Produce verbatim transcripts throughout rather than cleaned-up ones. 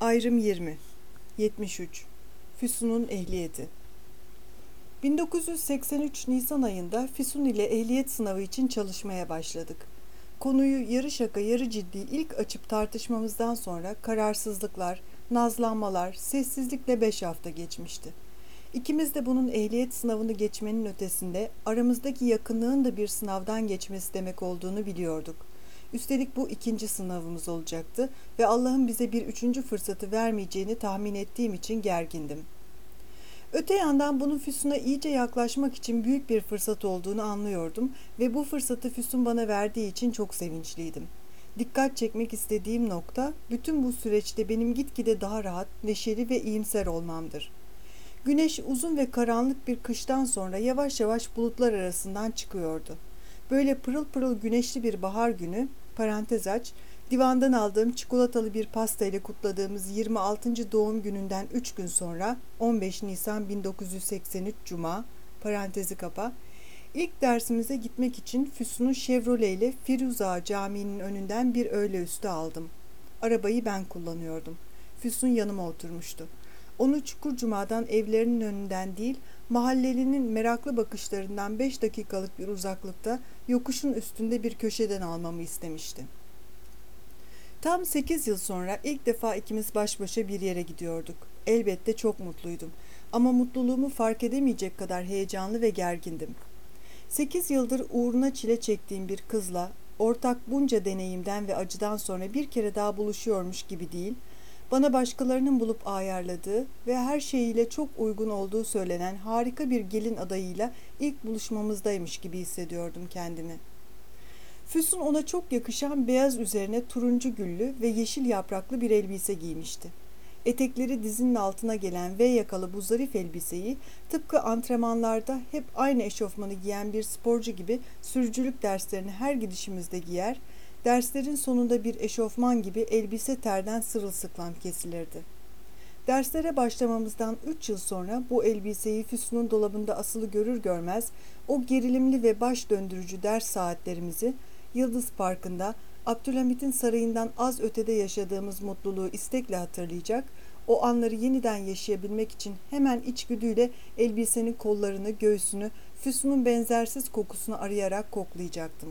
Ayrım yirmi yetmiş üç Füsun'un ehliyeti. bin dokuz yüz seksen üç Nisan ayında Füsun ile ehliyet sınavı için çalışmaya başladık. Konuyu yarı şaka yarı ciddi ilk açıp tartışmamızdan sonra kararsızlıklar, nazlanmalar, sessizlikle beş hafta geçmişti. İkimiz de bunun ehliyet sınavını geçmenin ötesinde aramızdaki yakınlığın da bir sınavdan geçmesi demek olduğunu biliyorduk. Üstelik bu ikinci sınavımız olacaktı ve Allah'ın bize bir üçüncü fırsatı vermeyeceğini tahmin ettiğim için gergindim. Öte yandan bunun Füsun'a iyice yaklaşmak için büyük bir fırsat olduğunu anlıyordum ve bu fırsatı Füsun bana verdiği için çok sevinçliydim. Dikkat çekmek istediğim nokta bütün bu süreçte benim gitgide daha rahat, neşeli ve iyimser olmamdır. Güneş uzun ve karanlık bir kıştan sonra yavaş yavaş bulutlar arasından çıkıyordu. Böyle pırıl pırıl güneşli bir bahar günü, parantez aç, divandan aldığım çikolatalı bir pasta ile kutladığımız yirmi altıncı doğum gününden üç gün sonra on beş Nisan bin dokuz yüz seksen üç Cuma, parantezi kapa, ilk dersimize gitmek için Füsun'u Chevrolet ile Firuza Camii'nin önünden bir öğleüstü aldım. Arabayı ben kullanıyordum. Füsun yanıma oturmuştu. Onu Çukurcuma'dan evlerinin önünden değil, mahallelinin meraklı bakışlarından beş dakikalık bir uzaklıkta yokuşun üstünde bir köşeden almamı istemişti. Tam sekiz yıl sonra ilk defa ikimiz baş başa bir yere gidiyorduk. Elbette çok mutluydum ama mutluluğumu fark edemeyecek kadar heyecanlı ve gergindim. Sekiz yıldır uğruna çile çektiğim bir kızla ortak bunca deneyimden ve acıdan sonra bir kere daha buluşuyormuş gibi değil, bana başkalarının bulup ayarladığı ve her şeyiyle çok uygun olduğu söylenen harika bir gelin adayıyla ilk buluşmamızdaymış gibi hissediyordum kendimi. Füsun ona çok yakışan beyaz üzerine turuncu güllü ve yeşil yapraklı bir elbise giymişti. Etekleri dizinin altına gelen V yakalı bu zarif elbiseyi tıpkı antrenmanlarda hep aynı eşofmanı giyen bir sporcu gibi sürücülük derslerini her gidişimizde giyer, derslerin sonunda bir eşofman gibi elbise terden sırılsıklam kesilirdi. Derslere başlamamızdan üç yıl sonra bu elbiseyi Füsun'un dolabında asılı görür görmez o gerilimli ve baş döndürücü ders saatlerimizi Yıldız Parkı'nda Abdülhamit'in sarayından az ötede yaşadığımız mutluluğu istekle hatırlayacak, o anları yeniden yaşayabilmek için hemen içgüdüyle elbisenin kollarını, göğsünü, Füsun'un benzersiz kokusunu arayarak koklayacaktım.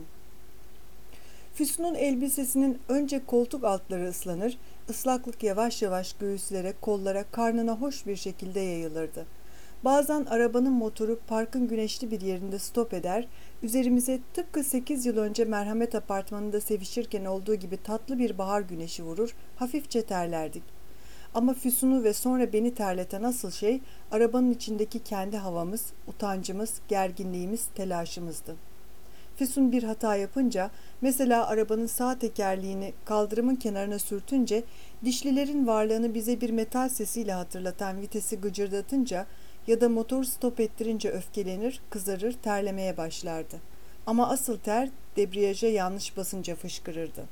Füsun'un elbisesinin önce koltuk altları ıslanır, ıslaklık yavaş yavaş göğüslere, kollara, karnına hoş bir şekilde yayılırdı. Bazen arabanın motoru parkın güneşli bir yerinde stop eder, üzerimize tıpkı sekiz yıl önce Merhamet Apartmanı'nda sevişirken olduğu gibi tatlı bir bahar güneşi vurur, hafifçe terlerdik. Ama Füsun'u ve sonra beni terleten asıl şey, arabanın içindeki kendi havamız, utancımız, gerginliğimiz, telaşımızdı. Füsun bir hata yapınca, mesela arabanın sağ tekerleğini kaldırımın kenarına sürtünce, dişlilerin varlığını bize bir metal sesiyle hatırlatan vitesi gıcırdatınca ya da motoru stop ettirince öfkelenir, kızarır, terlemeye başlardı. Ama asıl ter, debriyaja yanlış basınca fışkırırdı.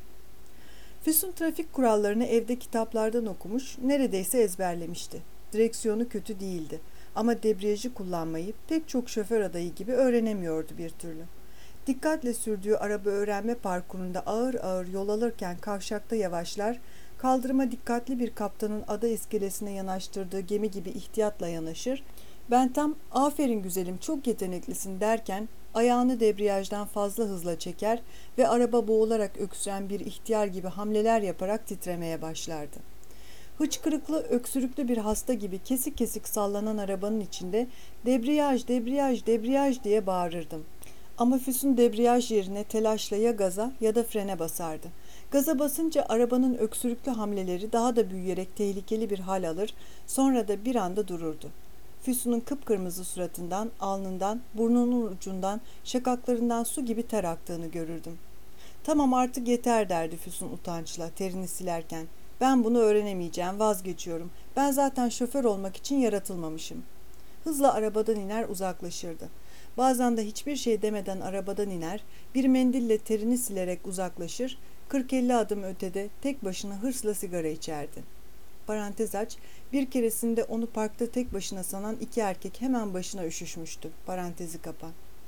Füsun trafik kurallarını evde kitaplardan okumuş, neredeyse ezberlemişti. Direksiyonu kötü değildi ama debriyajı kullanmayı pek çok şoför adayı gibi öğrenemiyordu bir türlü. Dikkatle sürdüğü araba öğrenme parkurunda ağır ağır yol alırken kavşakta yavaşlar, kaldırıma dikkatli bir kaptanın ada iskelesine yanaştırdığı gemi gibi ihtiyatla yanaşır, ben tam "aferin güzelim, çok yeteneklisin" derken ayağını debriyajdan fazla hızla çeker ve araba boğularak öksüren bir ihtiyar gibi hamleler yaparak titremeye başlardı. Hıçkırıklı, öksürüklü bir hasta gibi kesik kesik sallanan arabanın içinde "debriyaj, debriyaj, debriyaj" diye bağırırdım. Ama Füsun debriyaj yerine telaşla ya gaza ya da frene basardı. Gaza basınca arabanın öksürüklü hamleleri daha da büyüyerek tehlikeli bir hal alır, sonra da bir anda dururdu. Füsun'un kıpkırmızı suratından, alnından, burnunun ucundan, şakaklarından su gibi ter aktığını görürdüm. "Tamam, artık yeter" derdi Füsun utançla, terini silerken. "Ben bunu öğrenemeyeceğim, vazgeçiyorum. Ben zaten şoför olmak için yaratılmamışım." Hızla arabadan iner, uzaklaşırdı. Bazen de hiçbir şey demeden arabadan iner, bir mendille terini silerek uzaklaşır, kırk elli adım ötede tek başına hırsla sigara içerdi. Parantez aç, bir keresinde onu parkta tek başına sanan iki erkek hemen başına üşüşmüştü. Parantezi kapa.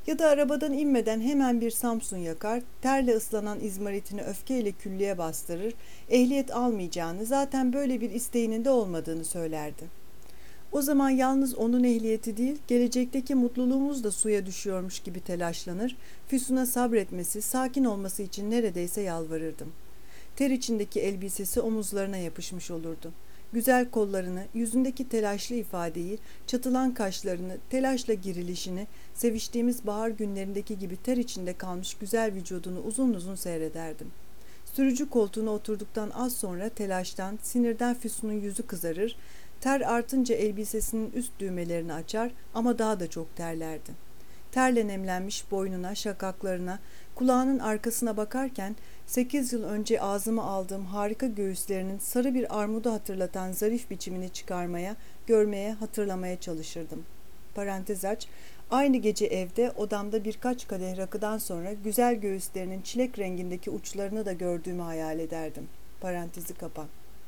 Ya da arabadan inmeden hemen bir Samsun yakar, terle ıslanan izmaritini öfkeyle küllüğe bastırır, ehliyet almayacağını, zaten böyle bir isteğinin de olmadığını söylerdi. O zaman yalnız onun ehliyeti değil, gelecekteki mutluluğumuz da suya düşüyormuş gibi telaşlanır, Füsun'a sabretmesi, sakin olması için neredeyse yalvarırdım. Ter içindeki elbisesi omuzlarına yapışmış olurdu. Güzel kollarını, yüzündeki telaşlı ifadeyi, çatılan kaşlarını, telaşla girilişini, seviştiğimiz bahar günlerindeki gibi ter içinde kalmış güzel vücudunu uzun uzun seyrederdim. Sürücü koltuğuna oturduktan az sonra telaştan, sinirden Füsun'un yüzü kızarır, ter artınca elbisesinin üst düğmelerini açar ama daha da çok terlerdi. Terle nemlenmiş boynuna, şakaklarına, kulağının arkasına bakarken sekiz yıl önce ağzıma aldığım harika göğüslerinin sarı bir armudu hatırlatan zarif biçimini çıkarmaya, görmeye, hatırlamaya çalışırdım. Parantez aç, aynı gece evde odamda birkaç kadeh rakıdan sonra güzel göğüslerinin çilek rengindeki uçlarını da gördüğümü hayal ederdim. Parantezi kapa.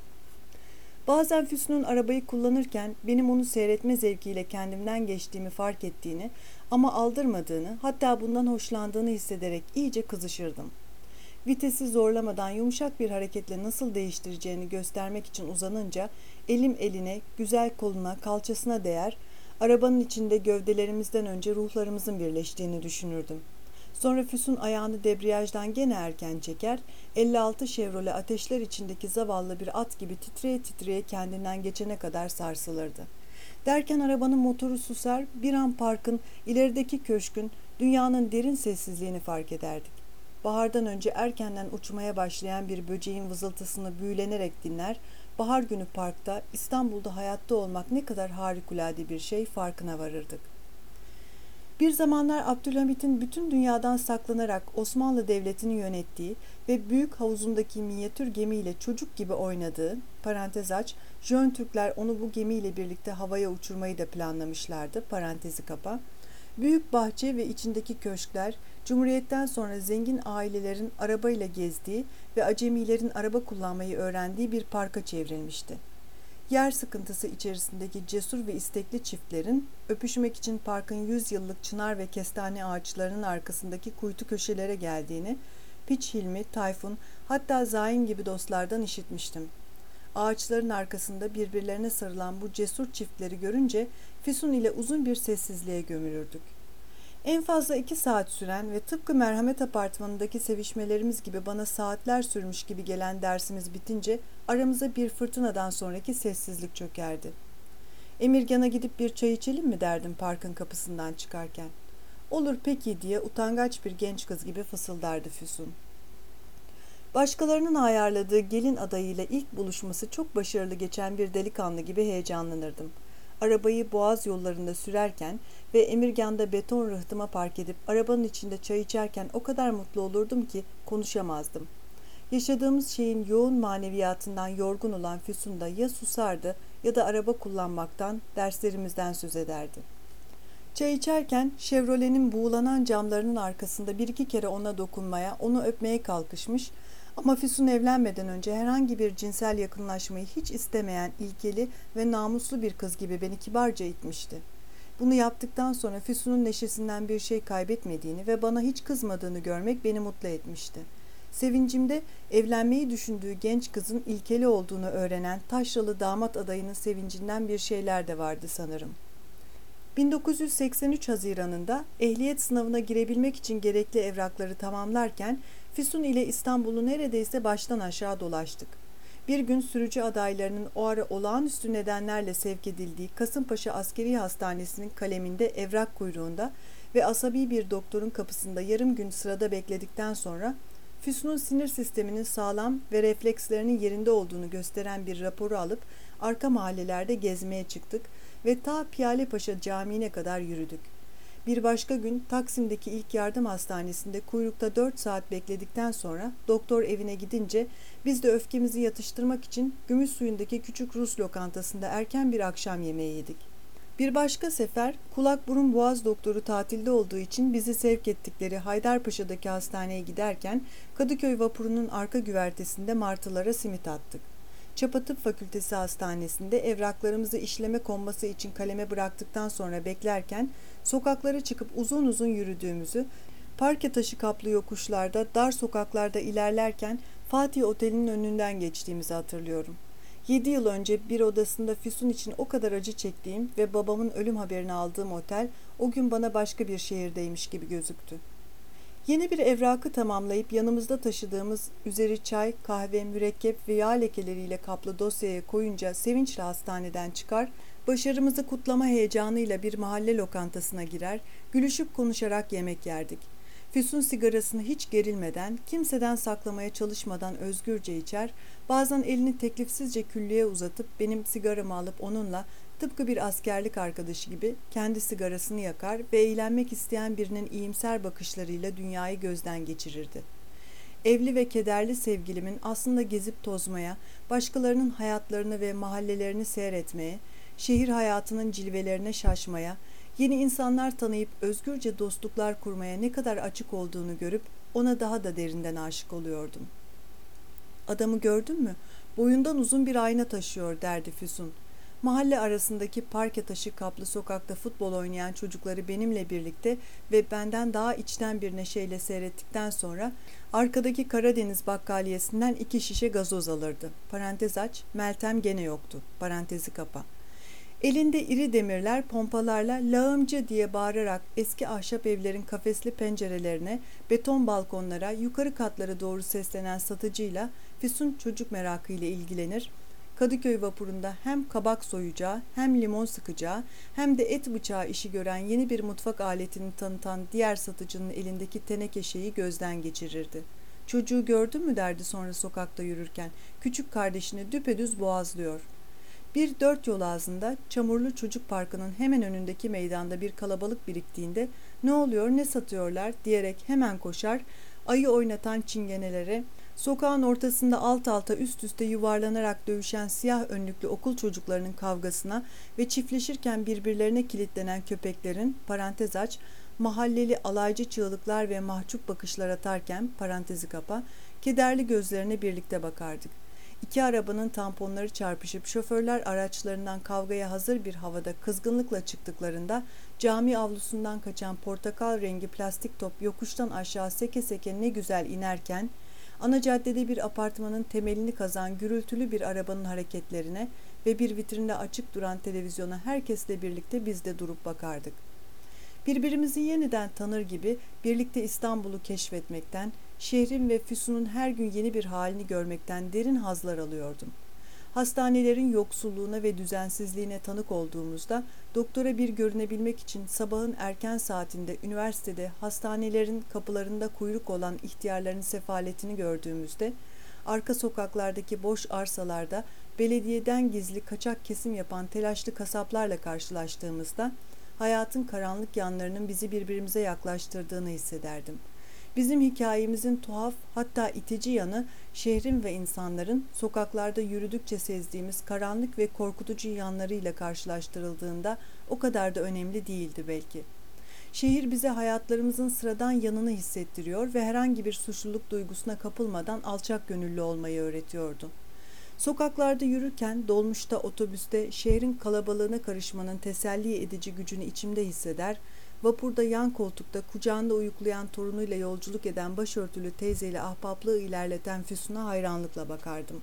Bazen Füsun'un arabayı kullanırken benim onu seyretme zevkiyle kendimden geçtiğimi fark ettiğini ama aldırmadığını, hatta bundan hoşlandığını hissederek iyice kızışırdım. Vitesi zorlamadan yumuşak bir hareketle nasıl değiştireceğini göstermek için uzanınca elim eline, güzel koluna, kalçasına değer, arabanın içinde gövdelerimizden önce ruhlarımızın birleştiğini düşünürdüm. Sonra Füsun ayağını debriyajdan gene erken çeker, elli altı Chevrolet ateşler içindeki zavallı bir at gibi titreye titreye kendinden geçene kadar sarsılırdı. Derken arabanın motoru susar, bir an parkın, ilerideki köşkün, dünyanın derin sessizliğini fark ederdik. Bahardan önce erkenden uçmaya başlayan bir böceğin vızıltısını büyülenerek dinler, bahar günü parkta, İstanbul'da hayatta olmak ne kadar harikulade bir şey farkına varırdık. Bir zamanlar Abdülhamit'in bütün dünyadan saklanarak Osmanlı Devleti'ni yönettiği ve büyük havuzundaki minyatür gemiyle çocuk gibi oynadığı, parantez aç, Jön Türkler onu bu gemiyle birlikte havaya uçurmayı da planlamışlardı, parantezi kapa. Büyük bahçe ve içindeki köşkler, Cumhuriyet'ten sonra zengin ailelerin arabayla gezdiği ve acemilerin araba kullanmayı öğrendiği bir parka çevrilmişti. Yer sıkıntısı içerisindeki cesur ve istekli çiftlerin öpüşmek için parkın yüz yıllık çınar ve kestane ağaçlarının arkasındaki kuytu köşelere geldiğini, Piç Hilmi, Tayfun, hatta Zaim gibi dostlardan işitmiştim. Ağaçların arkasında birbirlerine sarılan bu cesur çiftleri görünce Füsun ile uzun bir sessizliğe gömülürdük. En fazla iki saat süren ve tıpkı merhamet apartmanındaki sevişmelerimiz gibi bana saatler sürmüş gibi gelen dersimiz bitince aramıza bir fırtınadan sonraki sessizlik çökerdi. Emirgan'a gidip bir çay içelim mi derdim parkın kapısından çıkarken. Olur peki diye utangaç bir genç kız gibi fısıldardı Füsun. Başkalarının ayarladığı gelin adayıyla ilk buluşması çok başarılı geçen bir delikanlı gibi heyecanlanırdım. Arabayı boğaz yollarında sürerken ve Emirgan'da beton rıhtıma park edip arabanın içinde çay içerken o kadar mutlu olurdum ki konuşamazdım. Yaşadığımız şeyin yoğun maneviyatından yorgun olan Füsun da ya susardı ya da araba kullanmaktan, derslerimizden söz ederdi. Çay içerken Chevrolet'in buğulanan camlarının arkasında bir iki kere ona dokunmaya, onu öpmeye kalkışmış ama Füsun evlenmeden önce herhangi bir cinsel yakınlaşmayı hiç istemeyen ilkeli ve namuslu bir kız gibi beni kibarca itmişti. Bunu yaptıktan sonra Füsun'un neşesinden bir şey kaybetmediğini ve bana hiç kızmadığını görmek beni mutlu etmişti. Sevincimde evlenmeyi düşündüğü genç kızın ilkeli olduğunu öğrenen taşralı damat adayının sevincinden bir şeyler de vardı sanırım. bin dokuz yüz seksen üç Haziran'ında ehliyet sınavına girebilmek için gerekli evrakları tamamlarken Füsun ile İstanbul'u neredeyse baştan aşağı dolaştık. Bir gün sürücü adaylarının o ara olağanüstü nedenlerle sevk edildiği Kasımpaşa Askeri Hastanesi'nin kaleminde evrak kuyruğunda ve asabi bir doktorun kapısında yarım gün sırada bekledikten sonra Füsun'un sinir sisteminin sağlam ve reflekslerinin yerinde olduğunu gösteren bir raporu alıp arka mahallelerde gezmeye çıktık ve ta Piyalepaşa Camii'ne kadar yürüdük. Bir başka gün Taksim'deki ilk yardım hastanesinde kuyrukta dört saat bekledikten sonra doktor evine gidince biz de öfkemizi yatıştırmak için Gümüşsuyu'ndaki küçük Rus lokantasında erken bir akşam yemeği yedik. Bir başka sefer kulak burun boğaz doktoru tatilde olduğu için bizi sevk ettikleri Haydarpaşa'daki hastaneye giderken Kadıköy vapurunun arka güvertesinde martılara simit attık. Çapa Tıp Fakültesi Hastanesi'nde evraklarımızı işleme konması için kaleme bıraktıktan sonra beklerken sokaklara çıkıp uzun uzun yürüdüğümüzü, parke taşı kaplı yokuşlarda, dar sokaklarda ilerlerken Fatih Oteli'nin önünden geçtiğimizi hatırlıyorum. Yedi yıl önce bir odasında Füsun için o kadar acı çektiğim ve babamın ölüm haberini aldığım otel o gün bana başka bir şehirdeymiş gibi gözüktü. Yeni bir evrakı tamamlayıp yanımızda taşıdığımız üzeri çay, kahve, mürekkep ve yağ lekeleriyle kaplı dosyaya koyunca sevinçle hastaneden çıkar, başarımızı kutlama heyecanıyla bir mahalle lokantasına girer, gülüşüp konuşarak yemek yerdik. Füsun sigarasını hiç gerilmeden, kimseden saklamaya çalışmadan özgürce içer, bazen elini teklifsizce küllüğe uzatıp benim sigaramı alıp onunla tıpkı bir askerlik arkadaşı gibi kendi sigarasını yakar ve eğlenmek isteyen birinin iyimser bakışlarıyla dünyayı gözden geçirirdi. Evli ve kederli sevgilimin aslında gezip tozmaya, başkalarının hayatlarını ve mahallelerini seyretmeye, şehir hayatının cilvelerine şaşmaya, yeni insanlar tanıyıp özgürce dostluklar kurmaya ne kadar açık olduğunu görüp ona daha da derinden aşık oluyordum. "Adamı gördün mü? Boyundan uzun bir ayna taşıyor," derdi Füsun. Mahalle arasındaki parke taşı kaplı sokakta futbol oynayan çocukları benimle birlikte ve benden daha içten bir neşeyle seyrettikten sonra arkadaki Karadeniz bakkaliyesinden iki şişe gazoz alırdı. Parantez aç, Meltem gene yoktu. Parantezi kapa. Elinde iri demirler pompalarla "lağımcı" diye bağırarak eski ahşap evlerin kafesli pencerelerine, beton balkonlara, yukarı katlara doğru seslenen satıcıyla Füsun çocuk merakıyla ilgilenir. Kadıköy vapurunda hem kabak soyacağı, hem limon sıkacağı, hem de et bıçağı işi gören yeni bir mutfak aletini tanıtan diğer satıcının elindeki teneke şeyi gözden geçirirdi. "Çocuğu gördün mü?" derdi sonra sokakta yürürken. "Küçük kardeşini düpedüz boğazlıyor." Bir dört yol ağzında çamurlu çocuk parkının hemen önündeki meydanda bir kalabalık biriktiğinde "Ne oluyor, ne satıyorlar?" diyerek hemen koşar, ayı oynatan çingenelere, sokağın ortasında alt alta üst üste yuvarlanarak dövüşen siyah önlüklü okul çocuklarının kavgasına ve çiftleşirken birbirlerine kilitlenen köpeklerin, parantez aç, mahalleli alaycı çığlıklar ve mahcup bakışlar atarken, parantezi kapa, kederli gözlerine birlikte bakardık. İki arabanın tamponları çarpışıp şoförler araçlarından kavgaya hazır bir havada kızgınlıkla çıktıklarında cami avlusundan kaçan portakal rengi plastik top yokuştan aşağı seke seke ne güzel inerken, ana caddede bir apartmanın temelini kazan gürültülü bir arabanın hareketlerine ve bir vitrinde açık duran televizyona herkesle birlikte biz de durup bakardık. Birbirimizi yeniden tanır gibi birlikte İstanbul'u keşfetmekten, şehrin ve Füsun'un her gün yeni bir halini görmekten derin hazlar alıyordum. Hastanelerin yoksulluğuna ve düzensizliğine tanık olduğumuzda, doktora bir görünebilmek için sabahın erken saatinde üniversitede hastanelerin kapılarında kuyruk olan ihtiyarların sefaletini gördüğümüzde, arka sokaklardaki boş arsalarda belediyeden gizli kaçak kesim yapan telaşlı kasaplarla karşılaştığımızda, hayatın karanlık yanlarının bizi birbirimize yaklaştırdığını hissederdim. Bizim hikayemizin tuhaf, hatta itici yanı, şehrin ve insanların sokaklarda yürüdükçe sezdiğimiz karanlık ve korkutucu yanlarıyla karşılaştırıldığında o kadar da önemli değildi belki. Şehir bize hayatlarımızın sıradan yanını hissettiriyor ve herhangi bir suçluluk duygusuna kapılmadan alçak gönüllü olmayı öğretiyordu. Sokaklarda yürürken, dolmuşta, otobüste şehrin kalabalığına karışmanın teselli edici gücünü içimde hisseder, vapurda yan koltukta kucağında uyuklayan torunuyla yolculuk eden başörtülü teyzeyle ahbaplığı ilerleten Füsun'a hayranlıkla bakardım.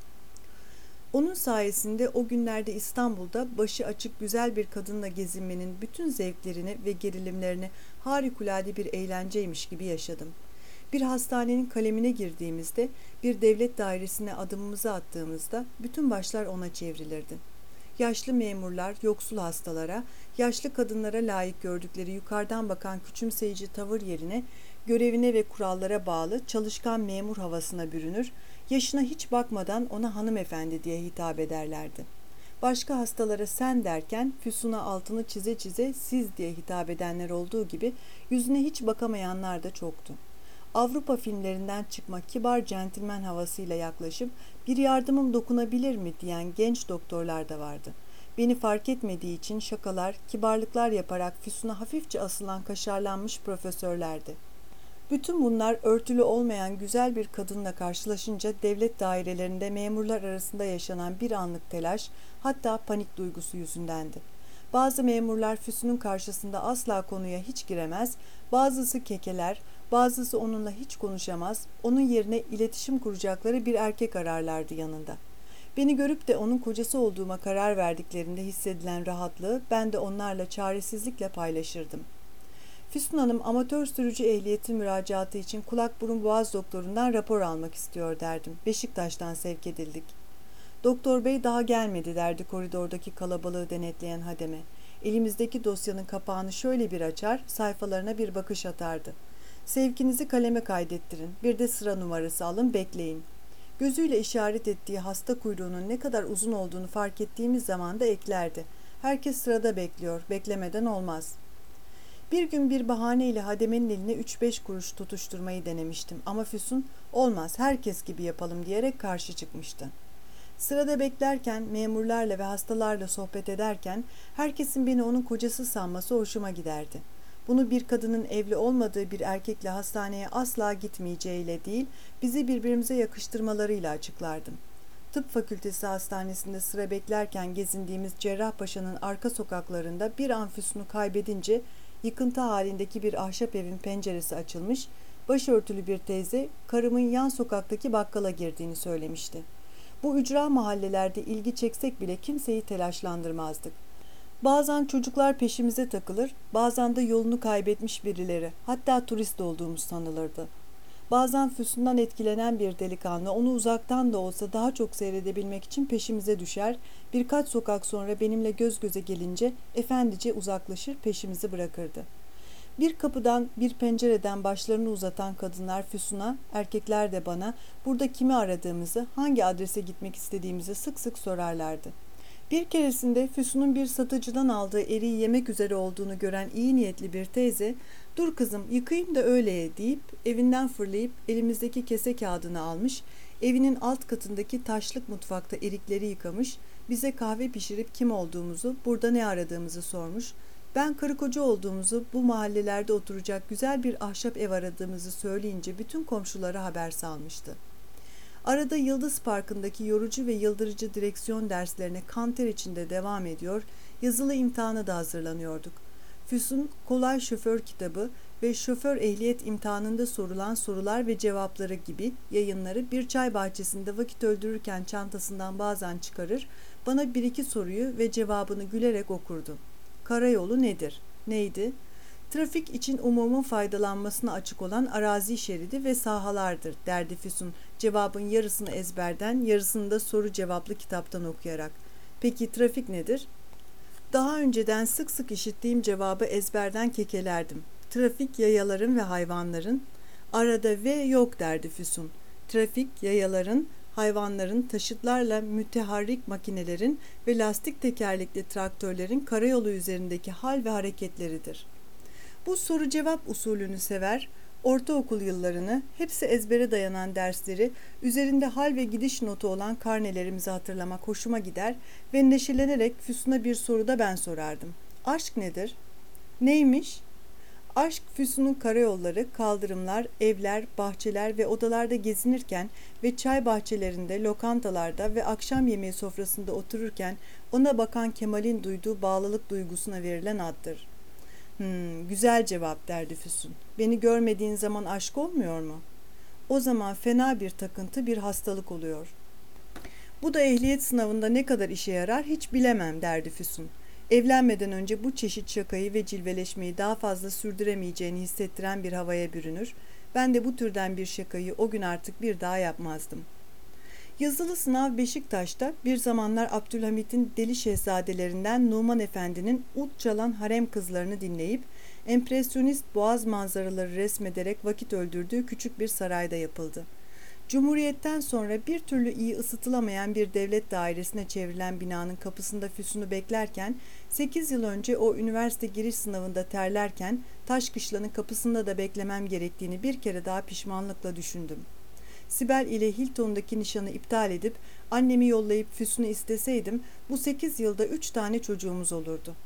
Onun sayesinde o günlerde İstanbul'da başı açık güzel bir kadınla gezinmenin bütün zevklerini ve gerilimlerini harikulade bir eğlenceymiş gibi yaşadım. Bir hastanenin kalemine girdiğimizde, bir devlet dairesine adımımızı attığımızda bütün başlar ona çevrilirdi. Yaşlı memurlar yoksul hastalara, yaşlı kadınlara layık gördükleri yukarıdan bakan küçümseyici tavır yerine görevine ve kurallara bağlı çalışkan memur havasına bürünür, yaşına hiç bakmadan ona hanımefendi diye hitap ederlerdi. Başka hastalara sen derken Füsun'a altını çize çize siz diye hitap edenler olduğu gibi yüzüne hiç bakamayanlar da çoktu. Avrupa filmlerinden çıkma kibar centilmen havasıyla yaklaşıp bir yardımım dokunabilir mi diyen genç doktorlar da vardı. Beni fark etmediği için şakalar, kibarlıklar yaparak Füsun'a hafifçe asılan kaşarlanmış profesörlerdi. Bütün bunlar örtülü olmayan güzel bir kadınla karşılaşınca devlet dairelerinde memurlar arasında yaşanan bir anlık telaş, hatta panik duygusu yüzündendi. Bazı memurlar Füsun'un karşısında asla konuya hiç giremez, bazısı kekeler, bazısı onunla hiç konuşamaz, onun yerine iletişim kuracakları bir erkek ararlardı yanında. Beni görüp de onun kocası olduğuma karar verdiklerinde hissedilen rahatlığı ben de onlarla çaresizlikle paylaşırdım. Füsun Hanım amatör sürücü ehliyeti müracaatı için kulak burun boğaz doktorundan rapor almak istiyor derdim. Beşiktaş'tan sevk edildik. Doktor bey daha gelmedi derdi koridordaki kalabalığı denetleyen hademe. Elimizdeki dosyanın kapağını şöyle bir açar, sayfalarına bir bakış atardı. Sevkinizi kaleme kaydettirin, bir de sıra numarası alın, bekleyin. Gözüyle işaret ettiği hasta kuyruğunun ne kadar uzun olduğunu fark ettiğimiz zaman da eklerdi. Herkes sırada bekliyor, beklemeden olmaz. Bir gün bir bahaneyle hademenin eline üç beş kuruş tutuşturmayı denemiştim ama Füsun olmaz herkes gibi yapalım diyerek karşı çıkmıştı. Sırada beklerken, memurlarla ve hastalarla sohbet ederken herkesin beni onun kocası sanması hoşuma giderdi. Bunu bir kadının evli olmadığı bir erkekle hastaneye asla gitmeyeceğiyle değil, bizi birbirimize yakıştırmalarıyla açıklardım. Tıp Fakültesi Hastanesi'nde sıra beklerken gezindiğimiz Cerrahpaşa'nın arka sokaklarında bir an Füsun'u kaybedince yıkıntı halindeki bir ahşap evin penceresi açılmış, başörtülü bir teyze karımın yan sokaktaki bakkala girdiğini söylemişti. Bu ücra mahallelerde ilgi çeksek bile kimseyi telaşlandırmazdık. Bazen çocuklar peşimize takılır, bazen de yolunu kaybetmiş birileri, hatta turist olduğumuz sanılırdı. Bazen Füsun'dan etkilenen bir delikanlı onu uzaktan da olsa daha çok seyredebilmek için peşimize düşer, birkaç sokak sonra benimle göz göze gelince efendice uzaklaşır, peşimizi bırakırdı. Bir kapıdan, bir pencereden başlarını uzatan kadınlar Füsun'a, erkekler de bana burada kimi aradığımızı, hangi adrese gitmek istediğimizi sık sık sorarlardı. Bir keresinde Füsun'un bir satıcıdan aldığı eriği yemek üzere olduğunu gören iyi niyetli bir teyze, "Dur kızım, yıkayayım da öyle ye" deyip evinden fırlayıp elimizdeki kese kağıdını almış, evinin alt katındaki taşlık mutfakta erikleri yıkamış, bize kahve pişirip kim olduğumuzu, burada ne aradığımızı sormuş, ben karı koca olduğumuzu, bu mahallelerde oturacak güzel bir ahşap ev aradığımızı söyleyince bütün komşulara haber salmıştı. Arada Yıldız Parkı'ndaki yorucu ve yıldırıcı direksiyon derslerine kanter içinde devam ediyor, yazılı imtihana da hazırlanıyorduk. Füsun, Kolay Şoför kitabı ve şoför ehliyet imtihanında sorulan sorular ve cevapları gibi yayınları bir çay bahçesinde vakit öldürürken çantasından bazen çıkarır, bana bir iki soruyu ve cevabını gülerek okurdu. Karayolu nedir? Neydi? Trafik için umumun faydalanmasına açık olan arazi şeridi ve sahalardır derdi Füsun, cevabın yarısını ezberden, yarısını da soru cevaplı kitaptan okuyarak. Peki trafik nedir? Daha önceden sık sık işittiğim cevabı ezberden kekelerdim. Trafik yayaların ve hayvanların, arada ve yok derdi Füsun. Trafik yayaların, hayvanların, taşıtlarla müteharrik makinelerin ve lastik tekerlekli traktörlerin karayolu üzerindeki hal ve hareketleridir. Bu soru cevap usulünü sever, ortaokul yıllarını, hepsi ezbere dayanan dersleri, üzerinde hal ve gidiş notu olan karnelerimizi hatırlamak hoşuma gider ve neşelenerek Füsun'a bir soru da ben sorardım. Aşk nedir? Neymiş? Aşk, Füsun'un karayolları, kaldırımlar, evler, bahçeler ve odalarda gezinirken ve çay bahçelerinde, lokantalarda ve akşam yemeği sofrasında otururken ona bakan Kemal'in duyduğu bağlılık duygusuna verilen addır. Hmm, güzel cevap derdi Füsun. Beni görmediğin zaman aşk olmuyor mu? O zaman fena bir takıntı, bir hastalık oluyor. Bu da ehliyet sınavında ne kadar işe yarar hiç bilemem derdi Füsun. Evlenmeden önce bu çeşit şakayı ve cilveleşmeyi daha fazla sürdüremeyeceğini hissettiren bir havaya bürünür. Ben de bu türden bir şakayı o gün artık bir daha yapmazdım. Yazılı sınav Beşiktaş'ta bir zamanlar Abdülhamit'in deli şehzadelerinden Numan Efendi'nin ud çalan harem kızlarını dinleyip empresyonist boğaz manzaraları resmederek vakit öldürdüğü küçük bir sarayda yapıldı. Cumhuriyetten sonra bir türlü iyi ısıtılamayan bir devlet dairesine çevrilen binanın kapısında Füsun'u beklerken, sekiz yıl önce o üniversite giriş sınavında terlerken Taşkışla'nın kapısında da beklemem gerektiğini bir kere daha pişmanlıkla düşündüm. Sibel ile Hilton'daki nişanı iptal edip annemi yollayıp Füsun'u isteseydim bu sekiz yılda üç tane çocuğumuz olurdu.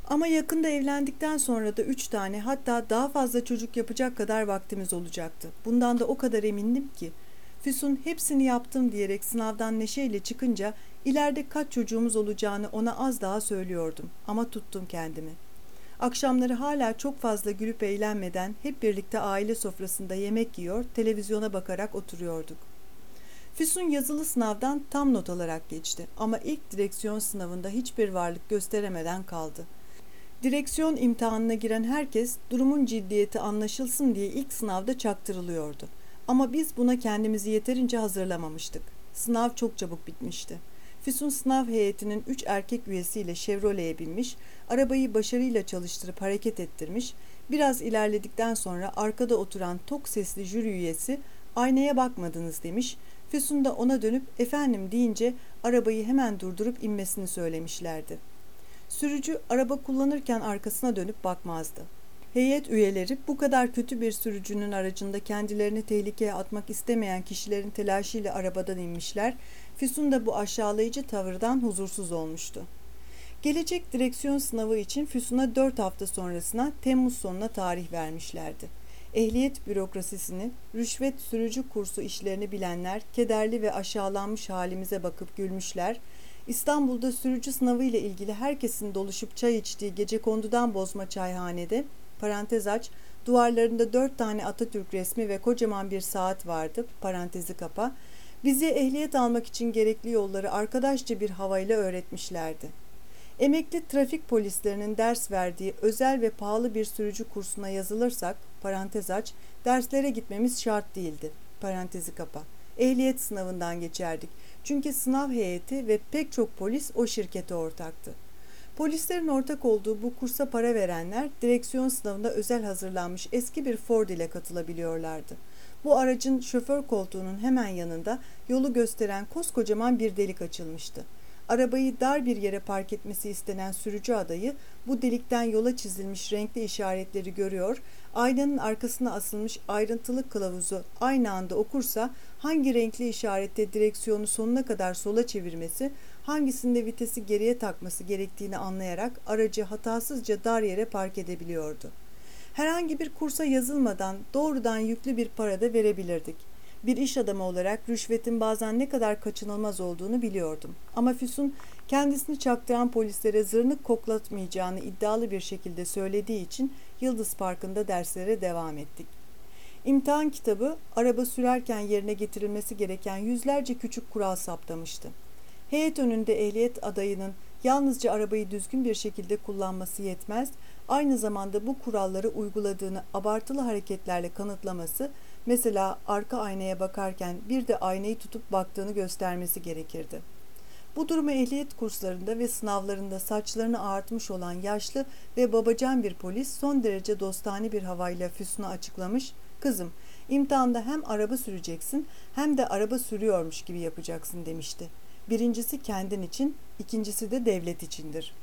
Ama yakında evlendikten sonra da üç tane, hatta daha fazla çocuk yapacak kadar vaktimiz olacaktı. Bundan da o kadar emindim ki. Füsun hepsini yaptım diyerek sınavdan neşeyle çıkınca ileride kaç çocuğumuz olacağını ona az daha söylüyordum. Ama tuttum kendimi. Akşamları hala çok fazla gülüp eğlenmeden hep birlikte aile sofrasında yemek yiyor, televizyona bakarak oturuyorduk. Füsun yazılı sınavdan tam not alarak geçti ama ilk direksiyon sınavında hiçbir varlık gösteremeden kaldı. Direksiyon imtihanına giren herkes durumun ciddiyeti anlaşılsın diye ilk sınavda çaktırılıyordu. Ama biz buna kendimizi yeterince hazırlamamıştık. Sınav çok çabuk bitmişti. Füsun sınav heyetinin üç erkek üyesiyle Chevrolet'e binmiş, arabayı başarıyla çalıştırıp hareket ettirmiş, biraz ilerledikten sonra arkada oturan tok sesli jüri üyesi "Aynaya bakmadınız" demiş, Füsun da ona dönüp "efendim" deyince arabayı hemen durdurup inmesini söylemişlerdi. Sürücü araba kullanırken arkasına dönüp bakmazdı. Heyet üyeleri bu kadar kötü bir sürücünün aracında kendilerini tehlikeye atmak istemeyen kişilerin telaşıyla arabadan inmişler, Füsun da bu aşağılayıcı tavırdan huzursuz olmuştu. Gelecek direksiyon sınavı için Füsun'a dört hafta sonrasına Temmuz sonuna tarih vermişlerdi. Ehliyet bürokrasisini, rüşvet sürücü kursu işlerini bilenler kederli ve aşağılanmış halimize bakıp gülmüşler, İstanbul'da sürücü sınavı ile ilgili herkesin doluşup çay içtiği Gecekondu'dan bozma çayhanede, parantez aç, duvarlarında dört tane Atatürk resmi ve kocaman bir saat vardı, parantezi kapa, bize ehliyet almak için gerekli yolları arkadaşça bir havayla öğretmişlerdi. Emekli trafik polislerinin ders verdiği özel ve pahalı bir sürücü kursuna yazılırsak, parantez aç, derslere gitmemiz şart değildi, parantezi kapa. Ehliyet sınavından geçerdik. Çünkü sınav heyeti ve pek çok polis o şirkete ortaktı. Polislerin ortak olduğu bu kursa para verenler direksiyon sınavında özel hazırlanmış eski bir Ford ile katılabiliyorlardı. Bu aracın şoför koltuğunun hemen yanında yolu gösteren koskocaman bir delik açılmıştı. Arabayı dar bir yere park etmesi istenen sürücü adayı bu delikten yola çizilmiş renkli işaretleri görüyor, aynanın arkasına asılmış ayrıntılı kılavuzu aynı anda okursa hangi renkli işarette direksiyonu sonuna kadar sola çevirmesi, hangisinde vitesi geriye takması gerektiğini anlayarak aracı hatasızca dar yere park edebiliyordu. Herhangi bir kursa yazılmadan doğrudan yüklü bir para da verebilirdik. Bir iş adamı olarak rüşvetin bazen ne kadar kaçınılmaz olduğunu biliyordum. Ama Füsun kendisini çaktıran polislere zırnık koklatmayacağını iddialı bir şekilde söylediği için Yıldız Parkı'nda derslere devam ettik. İmtihan kitabı araba sürerken yerine getirilmesi gereken yüzlerce küçük kural saptamıştı. Heyet önünde ehliyet adayının yalnızca arabayı düzgün bir şekilde kullanması yetmez, aynı zamanda bu kuralları uyguladığını abartılı hareketlerle kanıtlaması, mesela arka aynaya bakarken bir de aynayı tutup baktığını göstermesi gerekirdi. Bu durumu ehliyet kurslarında ve sınavlarında saçlarını ağartmış olan yaşlı ve babacan bir polis son derece dostane bir havayla Füsun'a açıklamış, "Kızım, imtihanda hem araba süreceksin hem de araba sürüyormuş gibi yapacaksın" demişti. Birincisi kendin için, ikincisi de devlet içindir.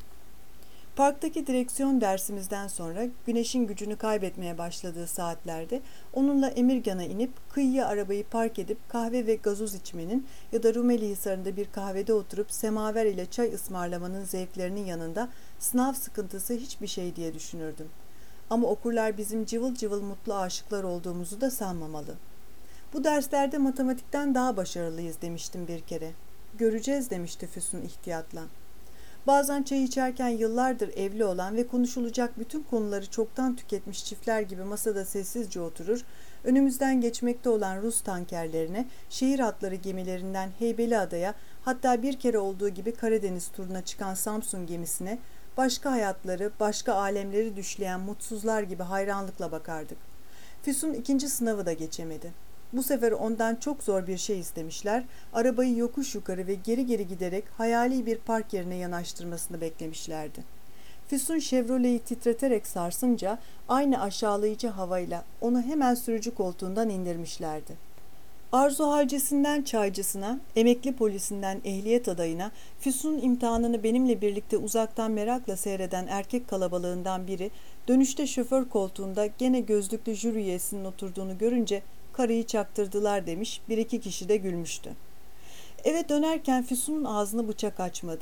Parktaki direksiyon dersimizden sonra güneşin gücünü kaybetmeye başladığı saatlerde onunla Emirgan'a inip kıyıya arabayı park edip kahve ve gazoz içmenin ya da Rumeli Hisarı'nda bir kahvede oturup semaver ile çay ısmarlamanın zevklerinin yanında sınav sıkıntısı hiçbir şey diye düşünürdüm. Ama okurlar bizim cıvıl cıvıl mutlu aşıklar olduğumuzu da sanmamalı. Bu derslerde matematikten daha başarılıyız demiştim bir kere. Göreceğiz demişti Füsun ihtiyatla. Bazen çay içerken yıllardır evli olan ve konuşulacak bütün konuları çoktan tüketmiş çiftler gibi masada sessizce oturur, önümüzden geçmekte olan Rus tankerlerine, şehir hatları gemilerinden Heybeliada'ya, hatta bir kere olduğu gibi Karadeniz turuna çıkan Samsun gemisine, başka hayatları, başka alemleri düşleyen mutsuzlar gibi hayranlıkla bakardık. Füsun ikinci sınavı da geçemedi. Bu sefer ondan çok zor bir şey istemişler, arabayı yokuş yukarı ve geri geri giderek hayali bir park yerine yanaştırmasını beklemişlerdi. Füsun Chevrolet'i titreterek sarsınca aynı aşağılayıcı havayla onu hemen sürücü koltuğundan indirmişlerdi. Arzu halcesinden çaycısına, emekli polisinden ehliyet adayına, Füsun'un imtihanını benimle birlikte uzaktan merakla seyreden erkek kalabalığından biri, dönüşte şoför koltuğunda gene gözlüklü jüri üyesinin oturduğunu görünce "Karıyı çaktırdılar" demiş, bir iki kişi de gülmüştü. Eve dönerken Füsun'un ağzını bıçak açmadı.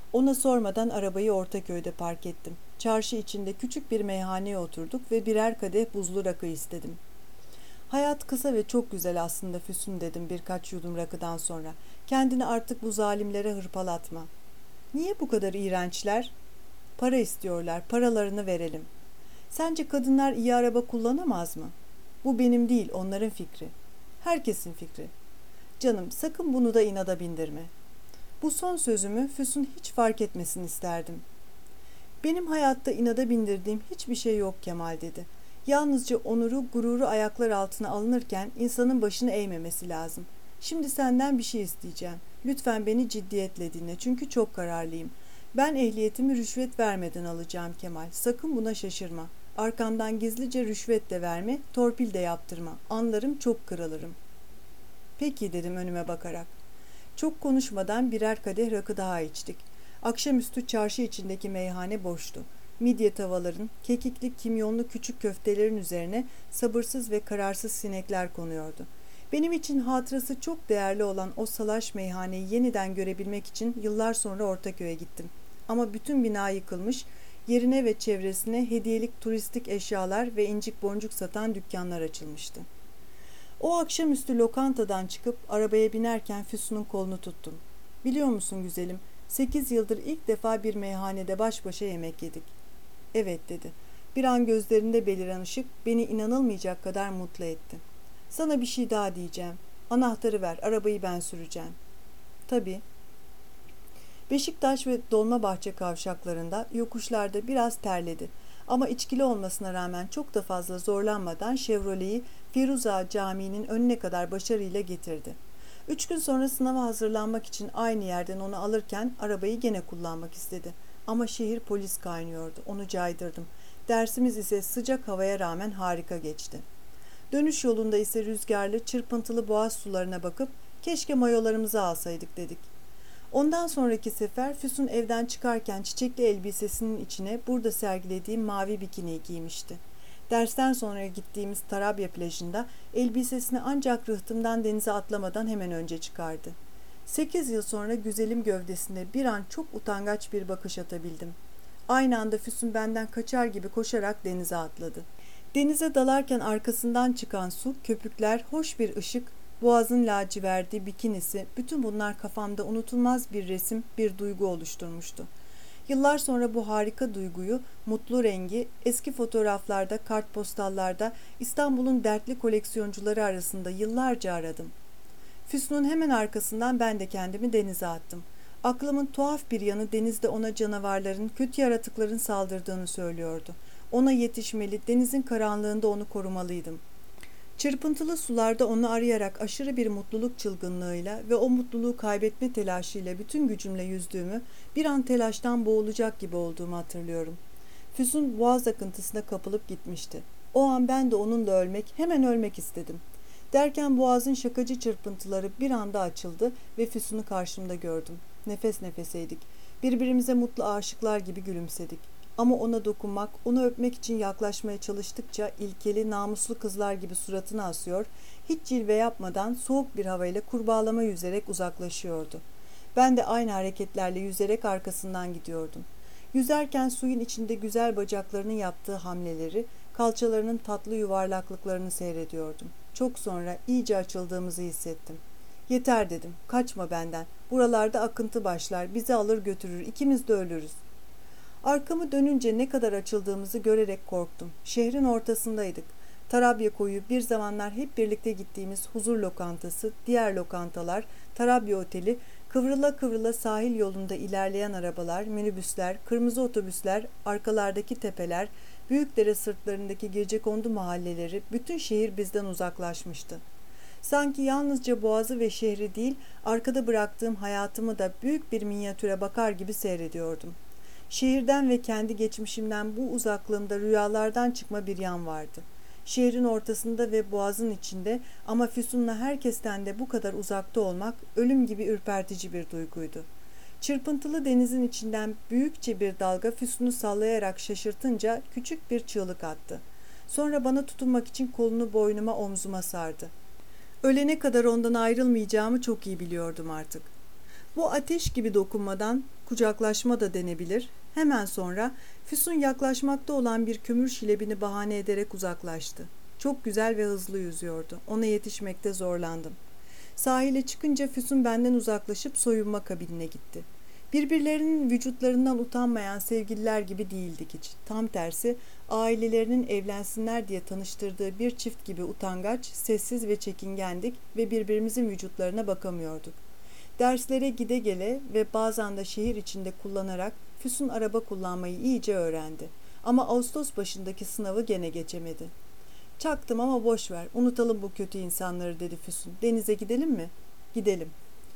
Ona sormadan arabayı Ortaköy'de park ettim. Çarşı içinde küçük bir meyhaneye oturduk ve birer kadeh buzlu rakı istedim. Hayat kısa ve çok güzel aslında Füsun dedim birkaç yudum rakıdan sonra. Kendini artık bu zalimlere hırpalatma. Niye bu kadar iğrençler? Para istiyorlar, paralarını verelim. Sence kadınlar iyi araba kullanamaz mı? Bu benim değil, onların fikri. Herkesin fikri. Canım, sakın bunu da inada bindirme. Bu son sözümü Füsun hiç fark etmesini isterdim. Benim hayatta inada bindirdiğim hiçbir şey yok Kemal dedi. Yalnızca onuru, gururu ayaklar altına alınırken insanın başını eğmemesi lazım. Şimdi senden bir şey isteyeceğim. Lütfen beni ciddiyetle dinle çünkü çok kararlıyım. Ben ehliyetimi rüşvet vermeden alacağım Kemal. Sakın buna şaşırma. Arkamdan gizlice rüşvet de verme, torpil de yaptırma. Anlarım, çok kırılırım. Peki dedim önüme bakarak. Çok konuşmadan birer kadeh rakı daha içtik. Akşamüstü çarşı içindeki meyhane boştu. Midye tavaların, kekikli kimyonlu küçük köftelerin üzerine sabırsız ve kararsız sinekler konuyordu. Benim için hatırası çok değerli olan o salaş meyhaneyi yeniden görebilmek için yıllar sonra Ortaköy'e gittim. Ama bütün bina yıkılmış, yerine ve çevresine hediyelik turistik eşyalar ve incik boncuk satan dükkanlar açılmıştı. O akşamüstü lokantadan çıkıp arabaya binerken Füsun'un kolunu tuttum. Biliyor musun güzelim, sekiz yıldır ilk defa bir meyhanede baş başa yemek yedik. Evet dedi. Bir an gözlerinde beliren ışık beni inanılmayacak kadar mutlu etti. Sana bir şey daha diyeceğim. Anahtarı ver, arabayı ben süreceğim. Tabii. Beşiktaş ve Dolmabahçe kavşaklarında yokuşlarda biraz terledi. Ama içkili olmasına rağmen çok da fazla zorlanmadan Chevrolet'i Firuza Camii'nin önüne kadar başarıyla getirdi. Üç gün sonra sınava hazırlanmak için aynı yerden onu alırken arabayı gene kullanmak istedi. Ama şehir polis kaynıyordu. Onu caydırdım. Dersimiz ise sıcak havaya rağmen harika geçti. Dönüş yolunda ise rüzgarlı, çırpıntılı boğaz sularına bakıp keşke mayolarımızı alsaydık dedik. Ondan sonraki sefer Füsun evden çıkarken çiçekli elbisesinin içine burada sergilediğim mavi bikini giymişti. Dersten sonra gittiğimiz Tarabya plajında elbisesini ancak rıhtımdan denize atlamadan hemen önce çıkardı. Sekiz yıl sonra güzelim gövdesine bir an çok utangaç bir bakış atabildim. Aynı anda Füsun benden kaçar gibi koşarak denize atladı. Denize dalarken arkasından çıkan su, köpükler, hoş bir ışık, boğazın laciverdi, bikinisi, bütün bunlar kafamda unutulmaz bir resim, bir duygu oluşturmuştu. Yıllar sonra bu harika duyguyu, mutlu rengi, eski fotoğraflarda, kartpostallarda, İstanbul'un dertli koleksiyoncuları arasında yıllarca aradım. Füsun'un hemen arkasından ben de kendimi denize attım. Aklımın tuhaf bir yanı denizde ona canavarların, kötü yaratıkların saldırdığını söylüyordu. Ona yetişmeli, denizin karanlığında onu korumalıydım. Çırpıntılı sularda onu arayarak aşırı bir mutluluk çılgınlığıyla ve o mutluluğu kaybetme telaşıyla bütün gücümle yüzdüğümü, bir an telaştan boğulacak gibi olduğumu hatırlıyorum. Füsun boğaz akıntısına kapılıp gitmişti. O an ben de onunla ölmek, hemen ölmek istedim. Derken boğazın şakacı çırpıntıları bir anda açıldı ve Füsun'u karşımda gördüm. Nefes nefeseydik. Birbirimize mutlu aşıklar gibi gülümsedik. Ama ona dokunmak, onu öpmek için yaklaşmaya çalıştıkça ilkeli, namuslu kızlar gibi suratını asıyor, hiç cilve yapmadan soğuk bir havayla kurbağalama yüzerek uzaklaşıyordu. Ben de aynı hareketlerle yüzerek arkasından gidiyordum. Yüzerken suyun içinde güzel bacaklarının yaptığı hamleleri, kalçalarının tatlı yuvarlaklıklarını seyrediyordum. Çok sonra iyice açıldığımızı hissettim. Yeter dedim, kaçma benden. Buralarda akıntı başlar, bizi alır götürür, ikimiz de ölürüz. Arkamı dönünce ne kadar açıldığımızı görerek korktum. Şehrin ortasındaydık. Tarabya Koyu, bir zamanlar hep birlikte gittiğimiz huzur lokantası, diğer lokantalar, Tarabya Oteli, kıvrıla kıvrıla sahil yolunda ilerleyen arabalar, minibüsler, kırmızı otobüsler, arkalardaki tepeler, Büyükdere sırtlarındaki gecekondu mahalleleri, bütün şehir bizden uzaklaşmıştı. Sanki yalnızca boğazı ve şehri değil, arkada bıraktığım hayatımı da büyük bir minyatüre bakar gibi seyrediyordum. Şehirden ve kendi geçmişimden bu uzaklığımda rüyalardan çıkma bir yan vardı. Şehrin ortasında ve boğazın içinde ama Füsun'la herkesten de bu kadar uzakta olmak ölüm gibi ürpertici bir duyguydu. Çırpıntılı denizin içinden büyükçe bir dalga Füsun'u sallayarak şaşırtınca küçük bir çığlık attı. Sonra bana tutunmak için kolunu boynuma, omzuma sardı. Ölene kadar ondan ayrılmayacağımı çok iyi biliyordum artık. Bu ateş gibi dokunmadan kucaklaşma da denebilir. Hemen sonra Füsun yaklaşmakta olan bir kömür şilebini bahane ederek uzaklaştı. Çok güzel ve hızlı yüzüyordu. Ona yetişmekte zorlandım. Sahile çıkınca Füsun benden uzaklaşıp soyunma kabinine gitti. Birbirlerinin vücutlarından utanmayan sevgililer gibi değildik hiç. Tam tersi, ailelerinin evlensinler diye tanıştırdığı bir çift gibi utangaç, sessiz ve çekingendik ve birbirimizin vücutlarına bakamıyorduk. Derslere gide gele ve bazen de şehir içinde kullanarak Füsun araba kullanmayı iyice öğrendi. Ama Ağustos başındaki sınavı gene geçemedi. Çaktım ama boş ver, unutalım bu kötü insanları dedi Füsun. Denize gidelim mi? Gidelim.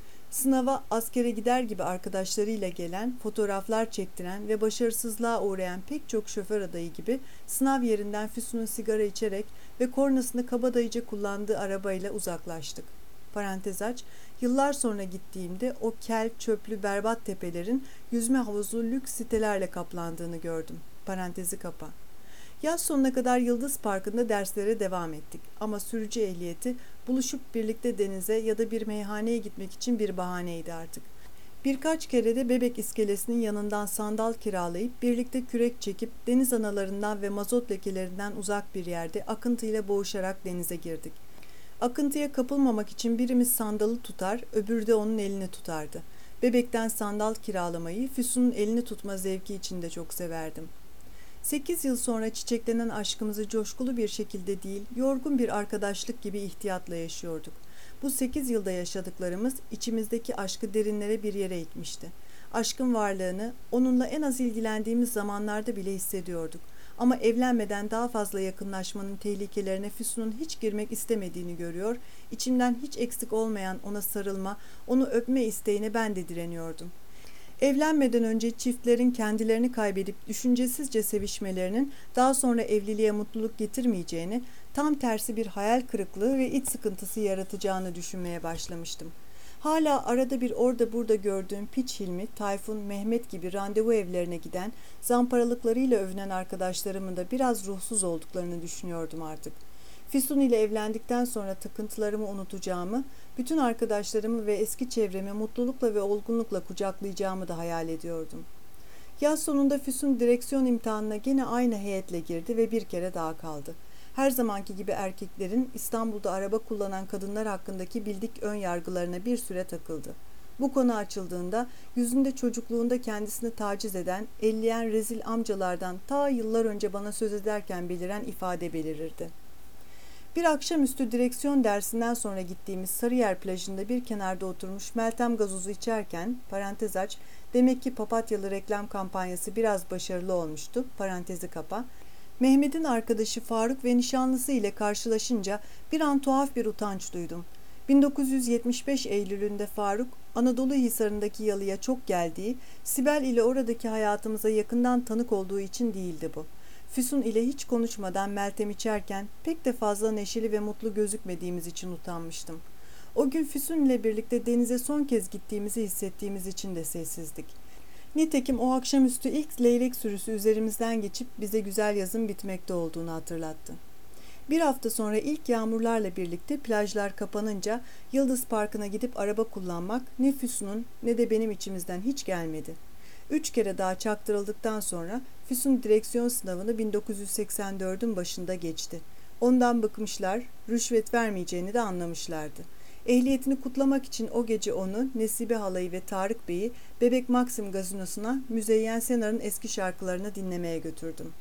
Sınava askere gider gibi arkadaşlarıyla gelen, fotoğraflar çektiren ve başarısızlığa uğrayan pek çok şoför adayı gibi sınav yerinden Füsun'un sigara içerek ve kornasını kabadayıca kullandığı arabayla uzaklaştık. Parantez aç, yıllar sonra gittiğimde o kel, çöplü, berbat tepelerin yüzme havuzu lüks sitelerle kaplandığını gördüm. Parantezi kapa. Yaz sonuna kadar Yıldız Parkı'nda derslere devam ettik. Ama sürücü ehliyeti buluşup birlikte denize ya da bir meyhaneye gitmek için bir bahaneydi artık. Birkaç kere de Bebek iskelesinin yanından sandal kiralayıp birlikte kürek çekip deniz analarından ve mazot lekelerinden uzak bir yerde akıntıyla boğuşarak denize girdik. Akıntıya kapılmamak için birimiz sandalı tutar, öbürü de onun elini tutardı. Bebekten sandal kiralamayı Füsun'un elini tutma zevki için de çok severdim. Sekiz yıl sonra çiçeklenen aşkımızı coşkulu bir şekilde değil, yorgun bir arkadaşlık gibi ihtiyatla yaşıyorduk. Bu sekiz yılda yaşadıklarımız içimizdeki aşkı derinlere bir yere itmişti. Aşkın varlığını onunla en az ilgilendiğimiz zamanlarda bile hissediyorduk. Ama evlenmeden daha fazla yakınlaşmanın tehlikelerine Füsun'un hiç girmek istemediğini görüyor, içimden hiç eksik olmayan ona sarılma, onu öpme isteğine ben de direniyordum. Evlenmeden önce çiftlerin kendilerini kaybedip düşüncesizce sevişmelerinin daha sonra evliliğe mutluluk getirmeyeceğini, tam tersi bir hayal kırıklığı ve iç sıkıntısı yaratacağını düşünmeye başlamıştım. Hala arada bir orada burada gördüğüm Piç Hilmi, Tayfun, Mehmet gibi randevu evlerine giden, zamparalıklarıyla övünen arkadaşlarımın da biraz ruhsuz olduklarını düşünüyordum artık. Füsun ile evlendikten sonra takıntılarımı unutacağımı, bütün arkadaşlarımı ve eski çevremi mutlulukla ve olgunlukla kucaklayacağımı da hayal ediyordum. Yaz sonunda Füsun direksiyon imtihanına gene aynı heyetle girdi ve bir kere daha kaldı. Her zamanki gibi erkeklerin İstanbul'da araba kullanan kadınlar hakkındaki bildik ön yargılarına bir süre takıldı. Bu konu açıldığında yüzünde çocukluğunda kendisini taciz eden, elleyen rezil amcalardan ta yıllar önce bana söz ederken beliren ifade belirirdi. Bir akşamüstü direksiyon dersinden sonra gittiğimiz Sarıyer plajında bir kenarda oturmuş Meltem gazozu içerken, parantez aç, demek ki papatyalı reklam kampanyası biraz başarılı olmuştu, parantezi kapa, Mehmet'in arkadaşı Faruk ve nişanlısı ile karşılaşınca bir an tuhaf bir utanç duydum. bin dokuz yüz yetmiş beş Eylül'ünde Faruk, Anadolu Hisarı'ndaki yalıya çok geldiği, Sibel ile oradaki hayatımıza yakından tanık olduğu için değildi bu. Füsun ile hiç konuşmadan Meltem içerken pek de fazla neşeli ve mutlu gözükmediğimiz için utanmıştım. O gün Füsun ile birlikte denize son kez gittiğimizi hissettiğimiz için de sessizdik. Nitekim o akşamüstü ilk leylek sürüsü üzerimizden geçip bize güzel yazın bitmekte olduğunu hatırlattı. Bir hafta sonra ilk yağmurlarla birlikte plajlar kapanınca Yıldız Parkı'na gidip araba kullanmak ne Füsun'un ne de benim içimizden hiç gelmedi. Üç kere daha çaktırıldıktan sonra Füsun direksiyon sınavını bin dokuz yüz seksen dördün başında geçti. Ondan bıkmışlar, rüşvet vermeyeceğini de anlamışlardı. Ehliyetini kutlamak için o gece onu, Nesibe halayı ve Tarık Bey'i Bebek Maxim gazinosuna Müzeyyen Senar'ın eski şarkılarını dinlemeye götürdüm.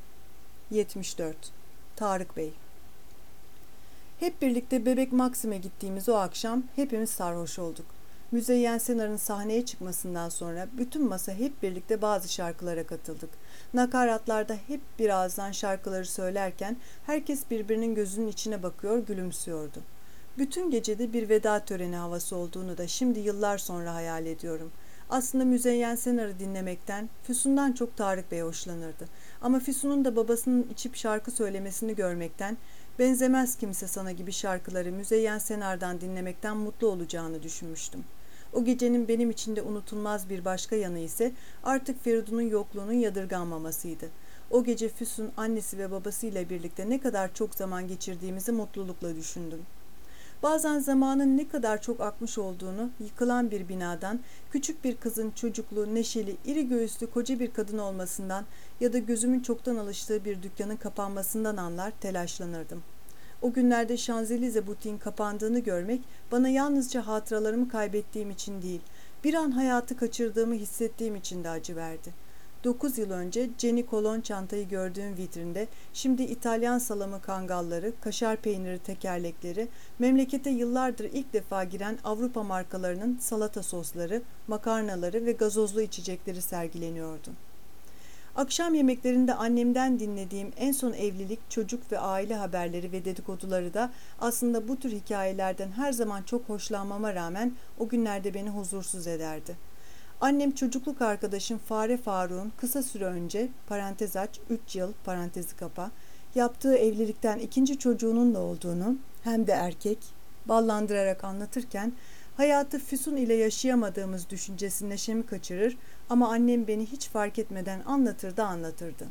yetmiş dört. Tarık Bey. Hep birlikte Bebek Maxim'e gittiğimiz o akşam hepimiz sarhoş olduk. Müzeyyen Senar'ın sahneye çıkmasından sonra bütün masa hep birlikte bazı şarkılara katıldık. Nakaratlarda hep bir ağızdan şarkıları söylerken herkes birbirinin gözünün içine bakıyor, gülümsüyordu. Bütün gecede bir veda töreni havası olduğunu da şimdi yıllar sonra hayal ediyorum. Aslında Müzeyyen Senar'ı dinlemekten, Füsun'dan çok Tarık Bey hoşlanırdı. Ama Füsun'un da babasının içip şarkı söylemesini görmekten, benzemez kimse sana gibi şarkıları Müzeyyen Senar'dan dinlemekten mutlu olacağını düşünmüştüm. O gecenin benim için de unutulmaz bir başka yanı ise artık Feridun'un yokluğunun yadırganmamasıydı. O gece Füsun annesi ve babasıyla birlikte ne kadar çok zaman geçirdiğimizi mutlulukla düşündüm. Bazen zamanın ne kadar çok akmış olduğunu, yıkılan bir binadan, küçük bir kızın çocuklu, neşeli, iri göğüslü koca bir kadın olmasından ya da gözümün çoktan alıştığı bir dükkanın kapanmasından anlar, telaşlanırdım. O günlerde Şanzelize butiğin kapandığını görmek bana yalnızca hatıralarımı kaybettiğim için değil, bir an hayatı kaçırdığımı hissettiğim için de acı verdi. Dokuz yıl önce Jenny Colon çantayı gördüğüm vitrinde şimdi İtalyan salamı kangalları, kaşar peyniri tekerlekleri, memlekete yıllardır ilk defa giren Avrupa markalarının salata sosları, makarnaları ve gazozlu içecekleri sergileniyordu. Akşam yemeklerinde annemden dinlediğim en son evlilik, çocuk ve aile haberleri ve dedikoduları da aslında bu tür hikayelerden her zaman çok hoşlanmama rağmen o günlerde beni huzursuz ederdi. Annem çocukluk arkadaşım Fare Faruk'un kısa süre önce parantez aç üç yıl parantezi kapa yaptığı evlilikten ikinci çocuğunun da olduğunu hem de erkek ballandırarak anlatırken hayatı Füsun ile yaşayamadığımız düşüncesi neşemi kaçırır ama annem beni hiç fark etmeden anlatırdı anlatırdı.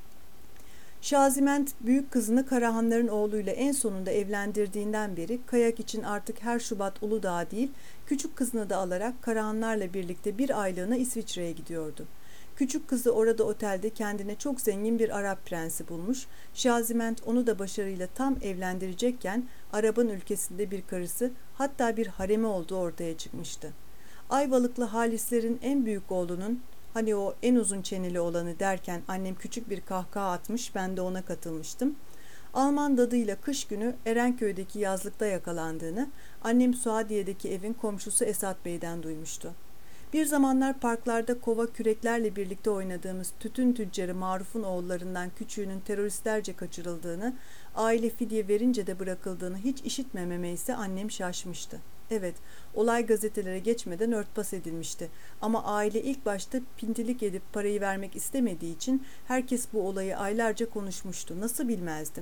Şaziment büyük kızını Karahanların oğluyla en sonunda evlendirdiğinden beri kayak için artık her Şubat Uludağ'a değil, küçük kızını da alarak Karahanlarla birlikte bir aylığına İsviçre'ye gidiyordu. Küçük kızı orada otelde kendine çok zengin bir Arap prensi bulmuş, Şaziment onu da başarıyla tam evlendirecekken Arap'ın ülkesinde bir karısı, hatta bir haremi olduğu ortaya çıkmıştı. Ayvalıklı Halislerin en büyük oğlunun, hani o en uzun çeneli olanı derken annem küçük bir kahkaha atmış, ben de ona katılmıştım. Alman dadıyla kış günü Erenköy'deki yazlıkta yakalandığını annem Suadiye'deki evin komşusu Esat Bey'den duymuştu. Bir zamanlar parklarda kova küreklerle birlikte oynadığımız tütün tüccarı Maruf'un oğullarından küçüğünün teröristlerce kaçırıldığını, aile fidye verince de bırakıldığını hiç işitmememe ise annem şaşmıştı. Evet, olay gazetelere geçmeden örtbas edilmişti ama aile ilk başta pintilik edip parayı vermek istemediği için herkes bu olayı aylarca konuşmuştu. Nasıl bilmezdim?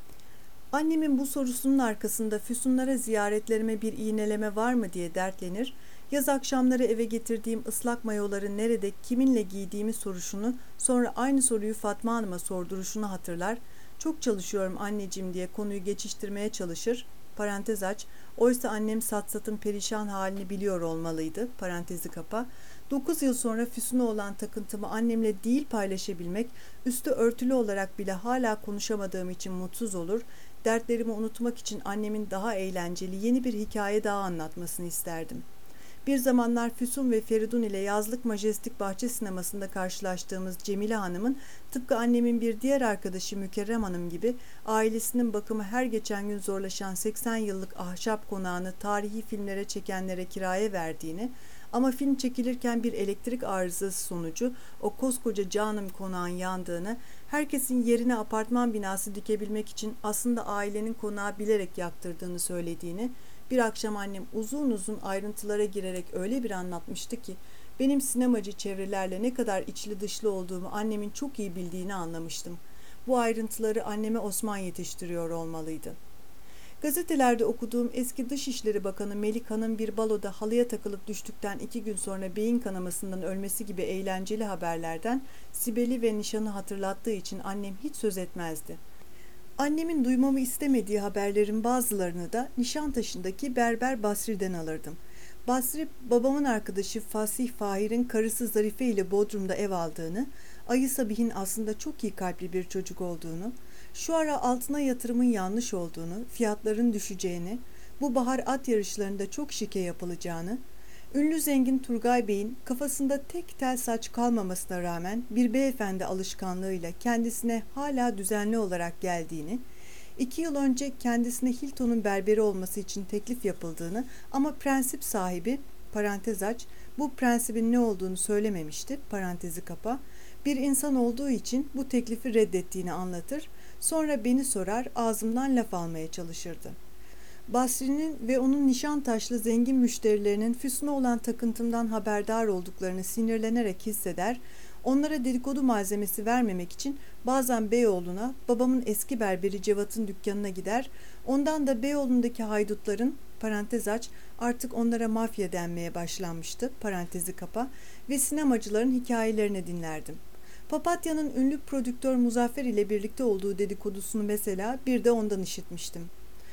Annemin bu sorusunun arkasında Füsunlara ziyaretlerime bir iğneleme var mı diye dertlenir, yaz akşamları eve getirdiğim ıslak mayoları nerede, kiminle giydiğimi soruşunu, sonra aynı soruyu Fatma Hanım'a sorduruşunu hatırlar, çok çalışıyorum anneciğim diye konuyu geçiştirmeye çalışır, parantez aç, oysa annem Satsat'ın perişan halini biliyor olmalıydı, parantezi kapa. Dokuz yıl sonra Füsun'a olan takıntımı annemle değil paylaşabilmek, üstü örtülü olarak bile hala konuşamadığım için mutsuz olur, dertlerimi unutmak için annemin daha eğlenceli yeni bir hikaye daha anlatmasını isterdim. Bir zamanlar Füsun ve Feridun ile yazlık majestik bahçe sinemasında karşılaştığımız Cemile Hanım'ın tıpkı annemin bir diğer arkadaşı Mükerrem Hanım gibi ailesinin bakımı her geçen gün zorlaşan seksen yıllık ahşap konağını tarihi filmlere çekenlere kiraya verdiğini ama film çekilirken bir elektrik arızası sonucu o koskoca canım konağın yandığını, herkesin yerine apartman binası dikebilmek için aslında ailenin konağı bilerek yaktırdığını söylediğini, bir akşam annem uzun uzun ayrıntılara girerek öyle bir anlatmıştı ki benim sinemacı çevrelerle ne kadar içli dışlı olduğumu annemin çok iyi bildiğini anlamıştım. Bu ayrıntıları anneme Osman yetiştiriyor olmalıydı. Gazetelerde okuduğum eski Dışişleri Bakanı Melika'nın bir baloda halıya takılıp düştükten iki gün sonra beyin kanamasından ölmesi gibi eğlenceli haberlerden Sibel'i ve nişanı hatırlattığı için annem hiç söz etmezdi. Annemin duymamı istemediği haberlerin bazılarını da Nişantaşı'ndaki Berber Basri'den alırdım. Basri, babamın arkadaşı Fasih Fahir'in karısı Zarife ile Bodrum'da ev aldığını, Ayı Sabih'in aslında çok iyi kalpli bir çocuk olduğunu, şu ara altına yatırımın yanlış olduğunu, fiyatların düşeceğini, bu bahar at yarışlarında çok şike yapılacağını, ünlü zengin Turgay Bey'in kafasında tek tel saç kalmamasına rağmen bir beyefendi alışkanlığıyla kendisine hala düzenli olarak geldiğini, iki yıl önce kendisine Hilton'un berberi olması için teklif yapıldığını ama prensip sahibi, parantez aç, bu prensibin ne olduğunu söylememişti, parantezi kapa, bir insan olduğu için bu teklifi reddettiğini anlatır, sonra beni sorar, ağzımdan laf almaya çalışırdı. Basri'nin ve onun Nişantaşlı zengin müşterilerinin Füsun'a olan takıntımdan haberdar olduklarını sinirlenerek hisseder, onlara dedikodu malzemesi vermemek için bazen Beyoğlu'na, babamın eski berberi Cevat'ın dükkanına gider, ondan da Beyoğlu'ndaki haydutların, parantez aç, artık onlara mafya denmeye başlanmıştı, parantezi kapa, ve sinemacıların hikayelerini dinlerdim. Papatya'nın ünlü prodüktör Muzaffer ile birlikte olduğu dedikodusunu mesela bir de ondan işitmiştim.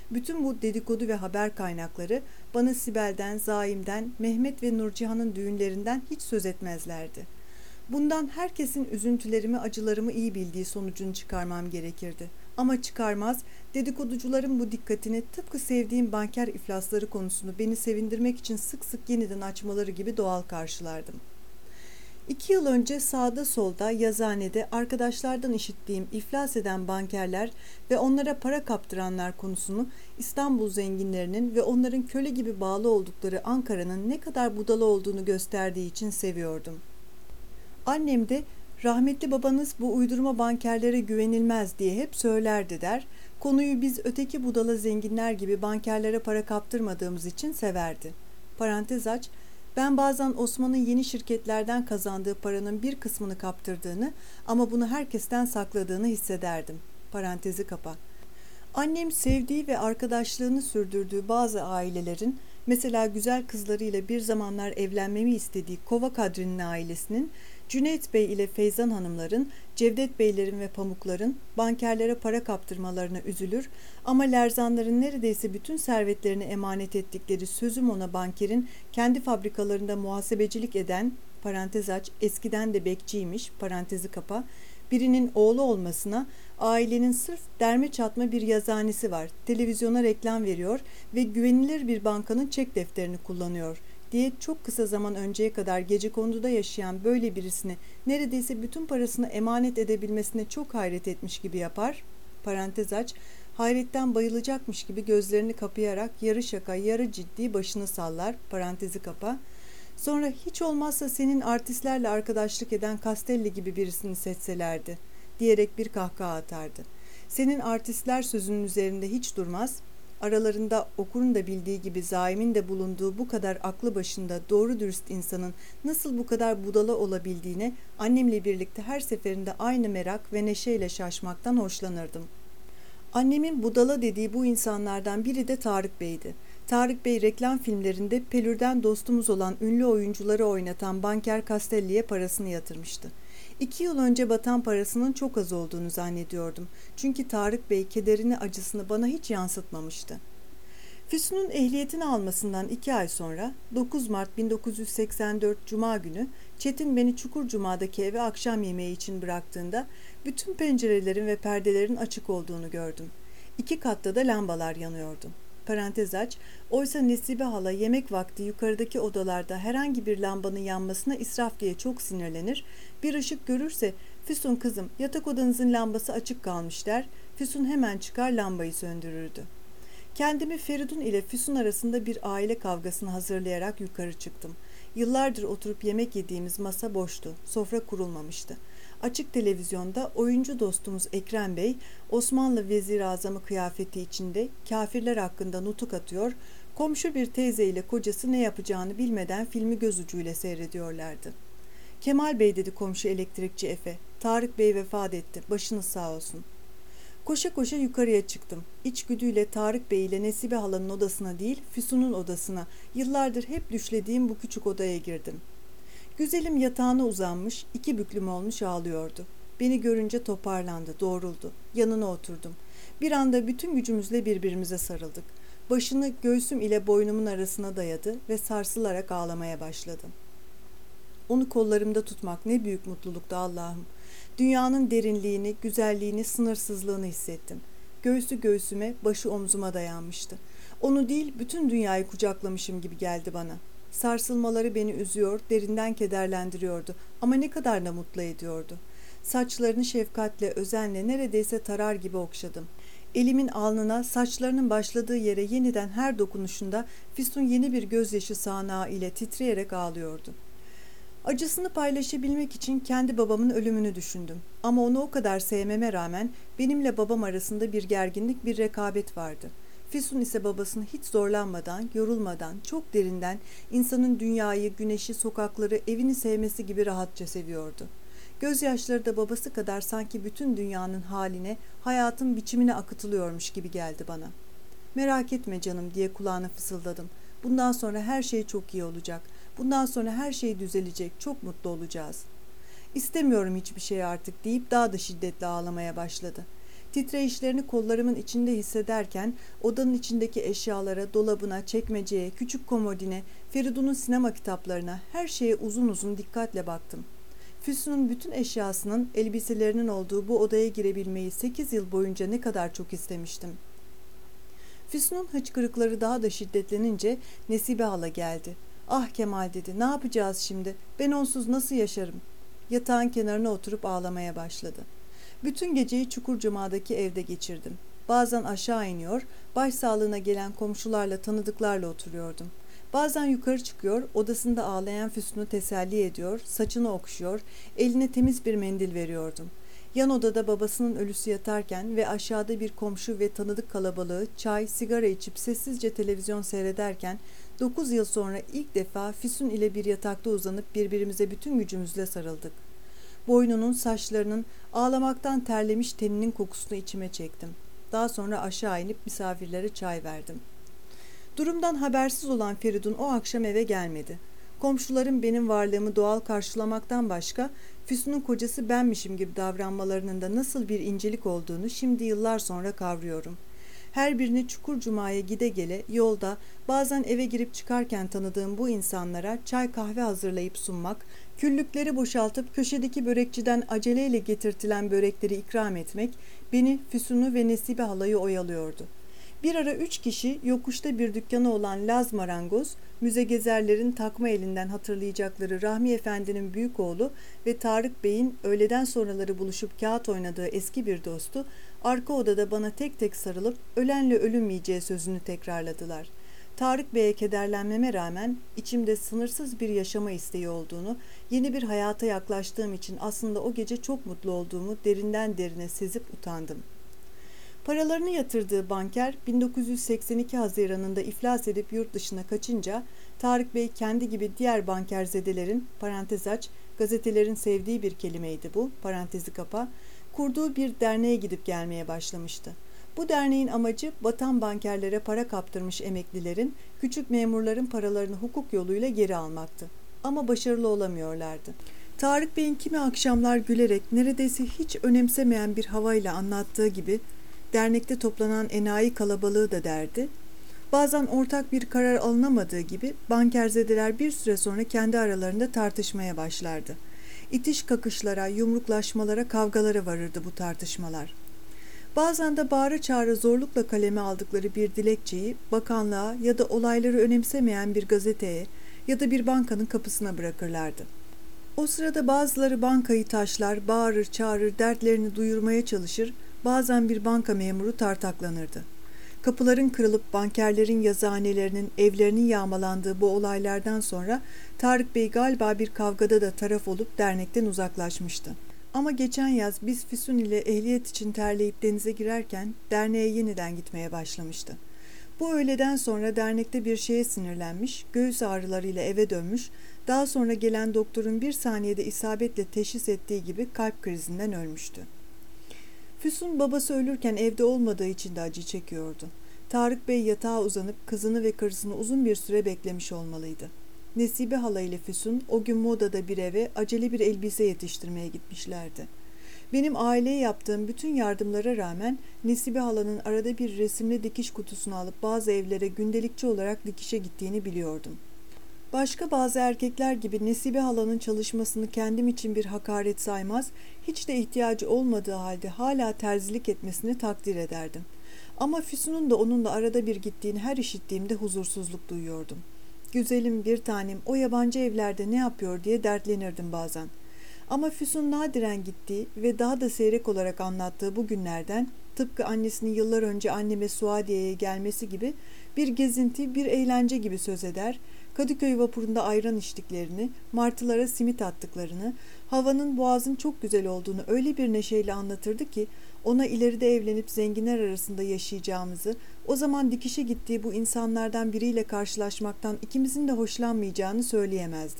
Bütün bu dedikodu ve haber kaynakları bana Sibel'den, Zaim'den, Mehmet ve Nurcihan'ın düğünlerinden hiç söz etmezlerdi. Bundan herkesin üzüntülerimi, acılarımı iyi bildiği sonucunu çıkarmam gerekirdi. Ama çıkarmaz, dedikoducuların bu dikkatini tıpkı sevdiğim banker iflasları konusunu beni sevindirmek için sık sık yeniden açmaları gibi doğal karşılardım. İki yıl önce sağda solda, yazıhanede arkadaşlardan işittiğim iflas eden bankerler ve onlara para kaptıranlar konusunu İstanbul zenginlerinin ve onların köle gibi bağlı oldukları Ankara'nın ne kadar budala olduğunu gösterdiği için seviyordum. Annem de rahmetli babanız bu uydurma bankerlere güvenilmez diye hep söylerdi der, konuyu biz öteki budala zenginler gibi bankerlere para kaptırmadığımız için severdi. Parantez aç, ben bazen Osman'ın yeni şirketlerden kazandığı paranın bir kısmını kaptırdığını ama bunu herkesten sakladığını hissederdim. Parantezi kapa. Annem sevdiği ve arkadaşlığını sürdürdüğü bazı ailelerin, mesela güzel kızlarıyla bir zamanlar evlenmemi istediği Kova Kadri'nin ailesinin, Cüneyt Bey ile Feyzan Hanımların, Cevdet Beylerin ve Pamukların bankerlere para kaptırmalarına üzülür ama Lerzanların neredeyse bütün servetlerini emanet ettikleri sözüm ona bankerin kendi fabrikalarında muhasebecilik eden, parantez aç, eskiden de bekçiymiş, parantezi kapa, birinin oğlu olmasına, ailenin sırf derme çatma bir yazıhanesi var, televizyona reklam veriyor ve güvenilir bir bankanın çek defterini kullanıyor diye çok kısa zaman önceye kadar gecekonduda yaşayan böyle birisini neredeyse bütün parasını emanet edebilmesine çok hayret etmiş gibi yapar, parantez aç, hayretten bayılacakmış gibi gözlerini kapayarak yarı şaka yarı ciddi başını sallar, parantezi kapa, sonra hiç olmazsa senin artistlerle arkadaşlık eden Castelli gibi birisini seçselerdi diyerek bir kahkaha atardı. Senin artistler sözünün üzerinde hiç durmaz, aralarında okurun da bildiği gibi Zaim'in de bulunduğu bu kadar aklı başında doğru dürüst insanın nasıl bu kadar budala olabildiğine annemle birlikte her seferinde aynı merak ve neşeyle şaşmaktan hoşlanırdım. Annemin budala dediği bu insanlardan biri de Tarık Bey'di. Tarık Bey reklam filmlerinde Pelür'den dostumuz olan ünlü oyuncuları oynatan banker Castelli'ye parasını yatırmıştı. İki yıl önce batan parasının çok az olduğunu zannediyordum. Çünkü Tarık Bey kederini acısını bana hiç yansıtmamıştı. Füsun'un ehliyetini almasından iki ay sonra dokuz Mart bin dokuz yüz seksen dört Cuma günü Çetin beni Çukurcuma'daki eve akşam yemeği için bıraktığında bütün pencerelerin ve perdelerin açık olduğunu gördüm. İki katta da lambalar yanıyordu. Parantez aç, oysa Nesibe hala yemek vakti yukarıdaki odalarda herhangi bir lambanın yanmasına israf diye çok sinirlenir, bir ışık görürse Füsun kızım yatak odanızın lambası açık kalmış der, Füsun hemen çıkar lambayı söndürürdü. Kendimi Feridun ile Füsun arasında bir aile kavgasını hazırlayarak yukarı çıktım. Yıllardır oturup yemek yediğimiz masa boştu, sofra kurulmamıştı. Açık televizyonda oyuncu dostumuz Ekrem Bey, Osmanlı Vezir-i Azamı kıyafeti içinde kafirler hakkında nutuk atıyor, komşu bir teyze ile kocası ne yapacağını bilmeden filmi göz ucuyla seyrediyorlardı. Kemal Bey dedi komşu elektrikçi Efe, Tarık Bey vefat etti, başınız sağ olsun. Koşa koşa yukarıya çıktım. İçgüdüyle Tarık Bey ile Nesibe halanın odasına değil, Füsun'un odasına, yıllardır hep düşlediğim bu küçük odaya girdim. Güzelim yatağına uzanmış, iki büklüm olmuş ağlıyordu. Beni görünce toparlandı, doğruldu. Yanına oturdum. Bir anda bütün gücümüzle birbirimize sarıldık. Başını göğsüm ile boynumun arasına dayadı ve sarsılarak ağlamaya başladım. Onu kollarımda tutmak ne büyük mutluluktu Allah'ım. Dünyanın derinliğini, güzelliğini, sınırsızlığını hissettim. Göğsü göğsüme, başı omzuma dayanmıştı. Onu değil, bütün dünyayı kucaklamışım gibi geldi bana. Sarsılmaları beni üzüyor, derinden kederlendiriyordu ama ne kadar da mutlu ediyordu. Saçlarını şefkatle, özenle neredeyse tarar gibi okşadım. Elimin alnına, saçlarının başladığı yere yeniden her dokunuşunda Füsun yeni bir gözyaşı sağanağı ile titreyerek ağlıyordu. Acısını paylaşabilmek için kendi babamın ölümünü düşündüm. Ama onu o kadar sevmeme rağmen benimle babam arasında bir gerginlik, bir rekabet vardı. Füsun ise babasını hiç zorlanmadan, yorulmadan, çok derinden insanın dünyayı, güneşi, sokakları, evini sevmesi gibi rahatça seviyordu. Gözyaşları da babası kadar sanki bütün dünyanın haline, hayatın biçimine akıtılıyormuş gibi geldi bana. Merak etme canım diye kulağına fısıldadım. Bundan sonra her şey çok iyi olacak. Bundan sonra her şey düzelecek, çok mutlu olacağız. İstemiyorum hiçbir şey artık deyip daha da şiddetle ağlamaya başladı. Titreyişlerini kollarımın içinde hissederken odanın içindeki eşyalara, dolabına, çekmeceye, küçük komodine, Feridun'un sinema kitaplarına, her şeye uzun uzun dikkatle baktım. Füsun'un bütün eşyasının, elbiselerinin olduğu bu odaya girebilmeyi sekiz yıl boyunca ne kadar çok istemiştim. Füsun'un hıçkırıkları daha da şiddetlenince Nesibe hala geldi. "Ah Kemal," dedi, "ne yapacağız şimdi? Ben onsuz nasıl yaşarım?" Yatağın kenarına oturup ağlamaya başladı. Bütün geceyi Çukurcuma'daki evde geçirdim. Bazen aşağı iniyor, başsağlığına gelen komşularla, tanıdıklarla oturuyordum. Bazen yukarı çıkıyor, odasında ağlayan Füsun'u teselli ediyor, saçını okşuyor, eline temiz bir mendil veriyordum. Yan odada babasının ölüsü yatarken ve aşağıda bir komşu ve tanıdık kalabalığı çay, sigara içip sessizce televizyon seyrederken dokuz yıl sonra ilk defa Füsun ile bir yatakta uzanıp birbirimize bütün gücümüzle sarıldık. Boynunun, saçlarının, ağlamaktan terlemiş teninin kokusunu içime çektim. Daha sonra aşağı inip misafirlere çay verdim. Durumdan habersiz olan Feridun o akşam eve gelmedi. Komşularım benim varlığımı doğal karşılamaktan başka Füsun'un kocası benmişim gibi davranmalarının da nasıl bir incelik olduğunu şimdi yıllar sonra kavruyorum. Her birini Çukurcuma'ya gide gele, yolda, bazen eve girip çıkarken tanıdığım bu insanlara çay kahve hazırlayıp sunmak, küllükleri boşaltıp köşedeki börekçiden aceleyle getirtilen börekleri ikram etmek, beni, Füsun'u ve Nesibe halayı oyalıyordu. Bir ara üç kişi yokuşta bir dükkanı olan Laz Marangoz, müze gezerlerin takma elinden hatırlayacakları Rahmi Efendi'nin büyük oğlu ve Tarık Bey'in öğleden sonraları buluşup kağıt oynadığı eski bir dostu, arka odada bana tek tek sarılıp ölenle ölünmeyeceği sözünü tekrarladılar. Tarık Bey'e kederlenmeme rağmen içimde sınırsız bir yaşama isteği olduğunu, yeni bir hayata yaklaştığım için aslında o gece çok mutlu olduğumu derinden derine sezip utandım. Paralarını yatırdığı banker bin dokuz yüz seksen iki Haziran'ında iflas edip yurt dışına kaçınca Tarık Bey kendi gibi diğer bankerzedelerin parantez aç, gazetelerin sevdiği bir kelimeydi bu, parantezi kapa, kurduğu bir derneğe gidip gelmeye başlamıştı. Bu derneğin amacı batan bankerlere para kaptırmış emeklilerin, küçük memurların paralarını hukuk yoluyla geri almaktı. Ama başarılı olamıyorlardı. Tarık Bey'in kimi akşamlar gülerek neredeyse hiç önemsemeyen bir havayla anlattığı gibi dernekte toplanan enayi kalabalığı da derdi. Bazen ortak bir karar alınamadığı gibi bankerzedeler bir süre sonra kendi aralarında tartışmaya başlardı. İtiş kakışlara, yumruklaşmalara, kavgalara varırdı bu tartışmalar. Bazen de bağıra çağıra zorlukla kaleme aldıkları bir dilekçeyi bakanlığa ya da olayları önemsemeyen bir gazeteye ya da bir bankanın kapısına bırakırlardı. O sırada bazıları bankayı taşlar, bağırır çağırır, dertlerini duyurmaya çalışır, bazen bir banka memuru tartaklanırdı. Kapıların kırılıp bankerlerin yazıhanelerinin, evlerinin yağmalandığı bu olaylardan sonra Tarık Bey galiba bir kavgada da taraf olup dernekten uzaklaşmıştı. Ama geçen yaz biz Füsun ile ehliyet için terleyip denize girerken derneğe yeniden gitmeye başlamıştı. Bu öğleden sonra dernekte bir şeye sinirlenmiş, göğüs ağrılarıyla eve dönmüş, daha sonra gelen doktorun bir saniyede isabetle teşhis ettiği gibi kalp krizinden ölmüştü. Füsun babası ölürken evde olmadığı için de acı çekiyordu. Tarık Bey yatağa uzanıp kızını ve karısını uzun bir süre beklemiş olmalıydı. Nesibe hala ile Füsun o gün modada bir eve acele bir elbise yetiştirmeye gitmişlerdi. Benim aileye yaptığım bütün yardımlara rağmen Nesibe halanın arada bir resimli dikiş kutusunu alıp bazı evlere gündelikçi olarak dikişe gittiğini biliyordum. Başka bazı erkekler gibi Nesibe halanın çalışmasını kendim için bir hakaret saymaz, hiç de ihtiyacı olmadığı halde hala terzilik etmesini takdir ederdim. Ama Füsun'un da onunla arada bir gittiğini her işittiğimde huzursuzluk duyuyordum. Güzelim bir tanem o yabancı evlerde ne yapıyor diye dertlenirdim bazen. Ama Füsun nadiren gittiği ve daha da seyrek olarak anlattığı bu günlerden, tıpkı annesinin yıllar önce anneme Suadiye'ye gelmesi gibi bir gezinti, bir eğlence gibi söz eder, Kadıköy vapurunda ayran içtiklerini, martılara simit attıklarını, havanın boğazın çok güzel olduğunu öyle bir neşeyle anlatırdı ki, ona ileride evlenip zenginler arasında yaşayacağımızı, o zaman dikişe gittiği bu insanlardan biriyle karşılaşmaktan ikimizin de hoşlanmayacağını söyleyemezdim.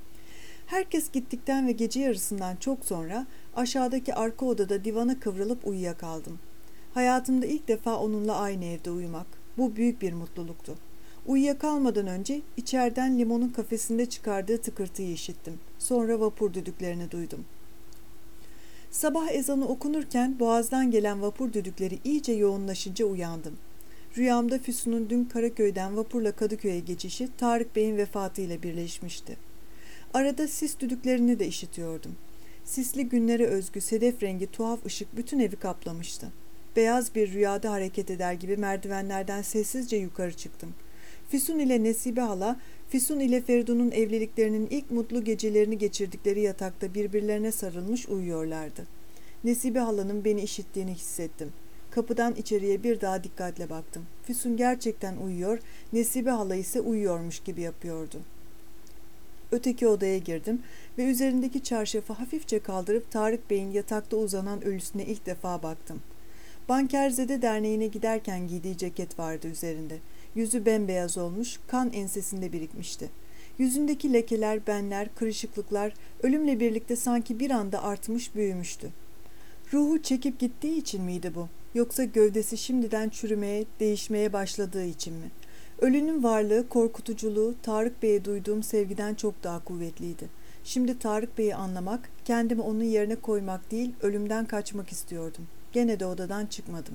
Herkes gittikten ve gece yarısından çok sonra aşağıdaki arka odada divana kıvrılıp uyuyakaldım. Hayatımda ilk defa onunla aynı evde uyumak. Bu büyük bir mutluluktu. Uyuyakalmadan önce içeriden limonun kafesinde çıkardığı tıkırtıyı işittim. Sonra vapur düdüklerini duydum. Sabah ezanı okunurken boğazdan gelen vapur düdükleri iyice yoğunlaşınca uyandım. Rüyamda Füsun'un dün Karaköy'den vapurla Kadıköy'e geçişi Tarık Bey'in vefatıyla birleşmişti. Arada sis düdüklerini de işitiyordum. Sisli günlere özgü sedef rengi tuhaf ışık bütün evi kaplamıştı. Beyaz bir rüyada hareket eder gibi merdivenlerden sessizce yukarı çıktım. Füsun ile Nesibe hala, Füsun ile Feridun'un evliliklerinin ilk mutlu gecelerini geçirdikleri yatakta birbirlerine sarılmış uyuyorlardı. Nesibe halanın beni işittiğini hissettim. Kapıdan içeriye bir daha dikkatle baktım. Füsun gerçekten uyuyor, Nesibe hala ise uyuyormuş gibi yapıyordu. Öteki odaya girdim ve üzerindeki çarşafı hafifçe kaldırıp Tarık Bey'in yatakta uzanan ölüsüne ilk defa baktım. Bankerzede Derneği'ne giderken giydiği ceket vardı üzerinde. Yüzü bembeyaz olmuş, kan ensesinde birikmişti. Yüzündeki lekeler, benler, kırışıklıklar ölümle birlikte sanki bir anda artmış, büyümüştü. Ruhu çekip gittiği için miydi bu? Yoksa gövdesi şimdiden çürümeye, değişmeye başladığı için mi? Ölünün varlığı, korkutuculuğu Tarık Bey'e duyduğum sevgiden çok daha kuvvetliydi. Şimdi Tarık Bey'i anlamak, kendimi onun yerine koymak değil, ölümden kaçmak istiyordum. Gene de odadan çıkmadım.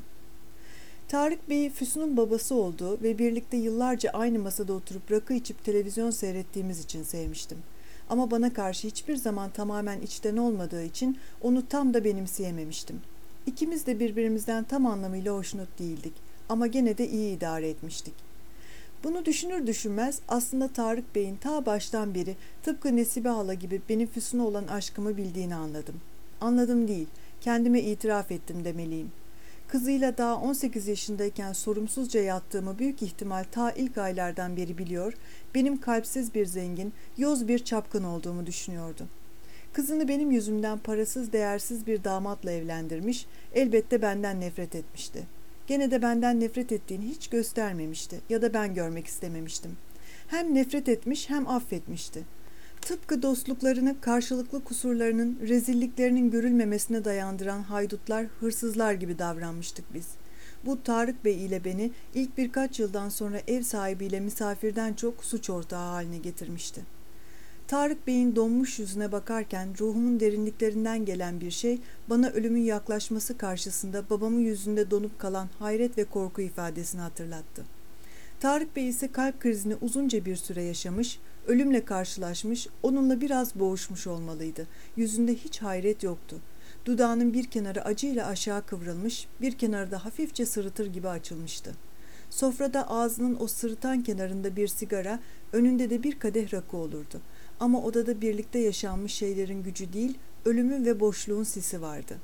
Tarık Bey'i Füsun'un babası olduğu ve birlikte yıllarca aynı masada oturup rakı içip televizyon seyrettiğimiz için sevmiştim. Ama bana karşı hiçbir zaman tamamen içten olmadığı için onu tam da benimseyememiştim. İkimiz de birbirimizden tam anlamıyla hoşnut değildik ama gene de iyi idare etmiştik. Bunu düşünür düşünmez aslında Tarık Bey'in ta baştan beri tıpkı Nesibe hala gibi benim Füsun'a olan aşkımı bildiğini anladım. Anladım değil, kendime itiraf ettim demeliyim. Kızıyla daha on sekiz yaşındayken sorumsuzca yattığımı büyük ihtimal ta ilk aylardan beri biliyor, benim kalpsiz bir zengin, yoz bir çapkın olduğumu düşünüyordu. Kızını benim yüzümden parasız, değersiz bir damatla evlendirmiş, elbette benden nefret etmişti. Gene de benden nefret ettiğini hiç göstermemişti ya da ben görmek istememiştim. Hem nefret etmiş hem affetmişti. Tıpkı dostluklarını, karşılıklı kusurlarının, rezilliklerinin görülmemesine dayandıran haydutlar, hırsızlar gibi davranmıştık biz. Bu Tarık Bey ile beni ilk birkaç yıldan sonra ev sahibiyle misafirden çok suç ortağı haline getirmişti. Tarık Bey'in donmuş yüzüne bakarken ruhumun derinliklerinden gelen bir şey bana ölümün yaklaşması karşısında babamın yüzünde donup kalan hayret ve korku ifadesini hatırlattı. Tarık Bey ise kalp krizini uzunca bir süre yaşamış, ölümle karşılaşmış, onunla biraz boğuşmuş olmalıydı. Yüzünde hiç hayret yoktu. Dudağının bir kenarı acıyla aşağı kıvrılmış, bir kenarı da hafifçe sırıtır gibi açılmıştı. Sofrada ağzının o sırıtan kenarında bir sigara, önünde de bir kadeh rakı olurdu. Ama odada birlikte yaşanmış şeylerin gücü değil, ölümün ve boşluğun sisi vardı.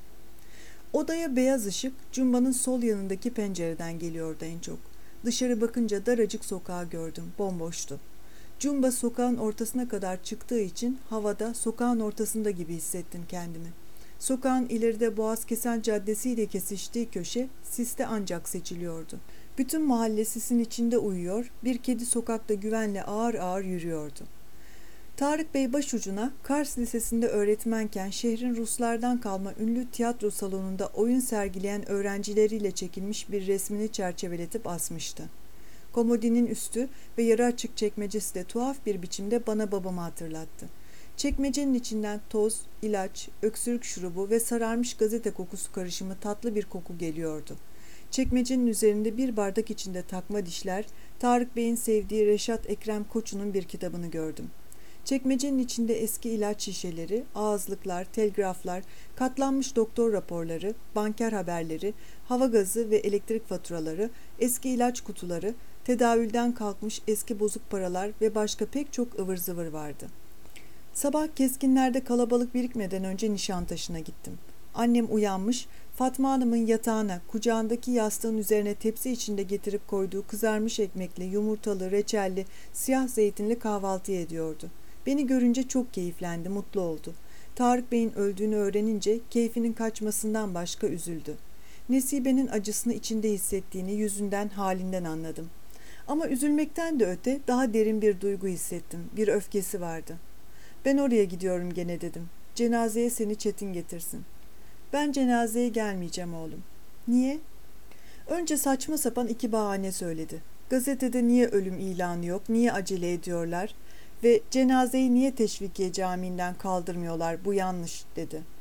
Odaya beyaz ışık, Cumba'nın sol yanındaki pencereden geliyordu en çok. Dışarı bakınca daracık sokağı gördüm, bomboştu. Cumba sokağın ortasına kadar çıktığı için havada sokağın ortasında gibi hissettim kendimi. Sokağın ileride Boğazkesen Caddesi ile kesiştiği köşe siste ancak seçiliyordu. Bütün mahalle sisin içinde uyuyor, bir kedi sokakta güvenle ağır ağır yürüyordu. Tarık Bey başucuna Kars Lisesi'nde öğretmenken şehrin Ruslardan kalma ünlü tiyatro salonunda oyun sergileyen öğrencileriyle çekilmiş bir resmini çerçeveletip asmıştı. Komodinin üstü ve yarı açık çekmecesi de tuhaf bir biçimde bana babamı hatırlattı. Çekmecenin içinden toz, ilaç, öksürük şurubu ve sararmış gazete kokusu karışımı tatlı bir koku geliyordu. Çekmecenin üzerinde bir bardak içinde takma dişler, Tarık Bey'in sevdiği Reşat Ekrem Koçu'nun bir kitabını gördüm. Çekmecenin içinde eski ilaç şişeleri, ağızlıklar, telgraflar, katlanmış doktor raporları, banker haberleri, hava gazı ve elektrik faturaları, eski ilaç kutuları, tedavülden kalkmış eski bozuk paralar ve başka pek çok ıvır zıvır vardı. Sabah keskinlerde kalabalık birikmeden önce Nişantaşı'na gittim. Annem uyanmış, Fatma Hanım'ın yatağına, kucağındaki yastığın üzerine tepsi içinde getirip koyduğu kızarmış ekmekli, yumurtalı, reçelli, siyah zeytinli kahvaltı ediyordu. Beni görünce çok keyiflendi, mutlu oldu. Tarık Bey'in öldüğünü öğrenince keyfinin kaçmasından başka üzüldü. Nesibe'nin acısını içinde hissettiğini yüzünden, halinden anladım. Ama üzülmekten de öte daha derin bir duygu hissettim, bir öfkesi vardı. Ben oraya gidiyorum gene dedim. Cenazeye seni Çetin getirsin. Ben cenazeye gelmeyeceğim oğlum. Niye? Önce saçma sapan iki bahane söyledi. Gazetede niye ölüm ilanı yok, niye acele ediyorlar ve cenazeyi niye Teşvikiye Camii'nden kaldırmıyorlar, bu yanlış dedi.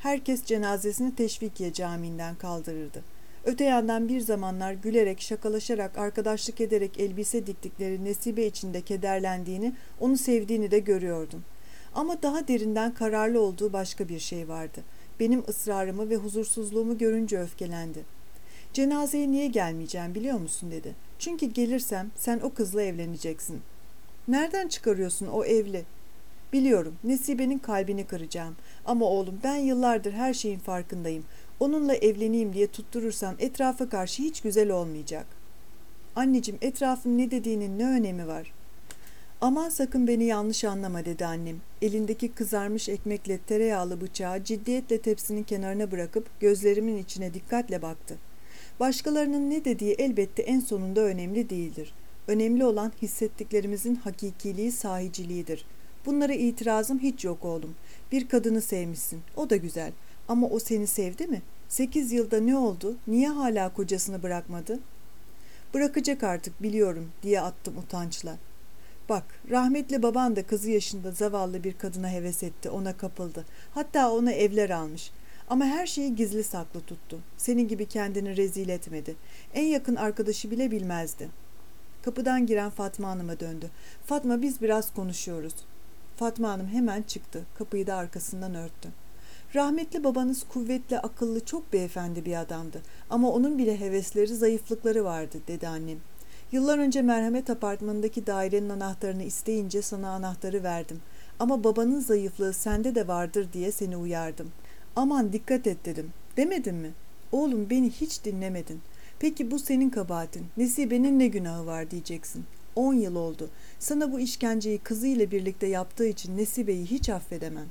Herkes cenazesini Teşvikiye Camii'nden kaldırırdı. Öte yandan bir zamanlar gülerek, şakalaşarak, arkadaşlık ederek elbise diktikleri Nesibe içinde kederlendiğini, onu sevdiğini de görüyordum. Ama daha derinden kararlı olduğu başka bir şey vardı. Benim ısrarımı ve huzursuzluğumu görünce öfkelendi. "Cenazeye niye gelmeyeceğim biliyor musun?" dedi. "Çünkü gelirsem sen o kızla evleneceksin." "Nereden çıkarıyorsun, o evli?" "Biliyorum, Nesibe'nin kalbini kıracağım. Ama oğlum, ben yıllardır her şeyin farkındayım. Onunla evleneyim diye tutturursam etrafa karşı hiç güzel olmayacak." "Anneciğim, etrafın ne dediğinin ne önemi var?" "Aman sakın beni yanlış anlama," dedi annem. Elindeki kızarmış ekmekle tereyağlı bıçağı ciddiyetle tepsinin kenarına bırakıp gözlerimin içine dikkatle baktı. "Başkalarının ne dediği elbette en sonunda önemli değildir. Önemli olan hissettiklerimizin hakikiliği, sahiciliğidir. Bunlara itirazım hiç yok oğlum. Bir kadını sevmişsin, o da güzel. Ama o seni sevdi mi? Sekiz yılda ne oldu? Niye hala kocasını bırakmadı?" "Bırakacak artık, biliyorum," diye attım utançla. "Bak, rahmetli baban da kızı yaşında zavallı bir kadına heves etti, ona kapıldı. Hatta ona evler almış. Ama her şeyi gizli saklı tuttu. Senin gibi kendini rezil etmedi. En yakın arkadaşı bile bilmezdi." Kapıdan giren Fatma Hanım'a döndü. "Fatma, biz biraz konuşuyoruz." Fatma Hanım hemen çıktı. Kapıyı da arkasından örttü. "Rahmetli babanız kuvvetli, akıllı, çok beyefendi bir adamdı. Ama onun bile hevesleri, zayıflıkları vardı," dedi annem. "Yıllar önce merhamet apartmanındaki dairenin anahtarını isteyince sana anahtarı verdim. Ama babanın zayıflığı sende de vardır diye seni uyardım. Aman dikkat et dedim. Demedim mi? Oğlum, beni hiç dinlemedin. Peki bu senin kabahatin. Nesibe'nin ne günahı var diyeceksin. On yıl oldu. Sana bu işkenceyi kızıyla birlikte yaptığı için Nesibe'yi hiç affedemem."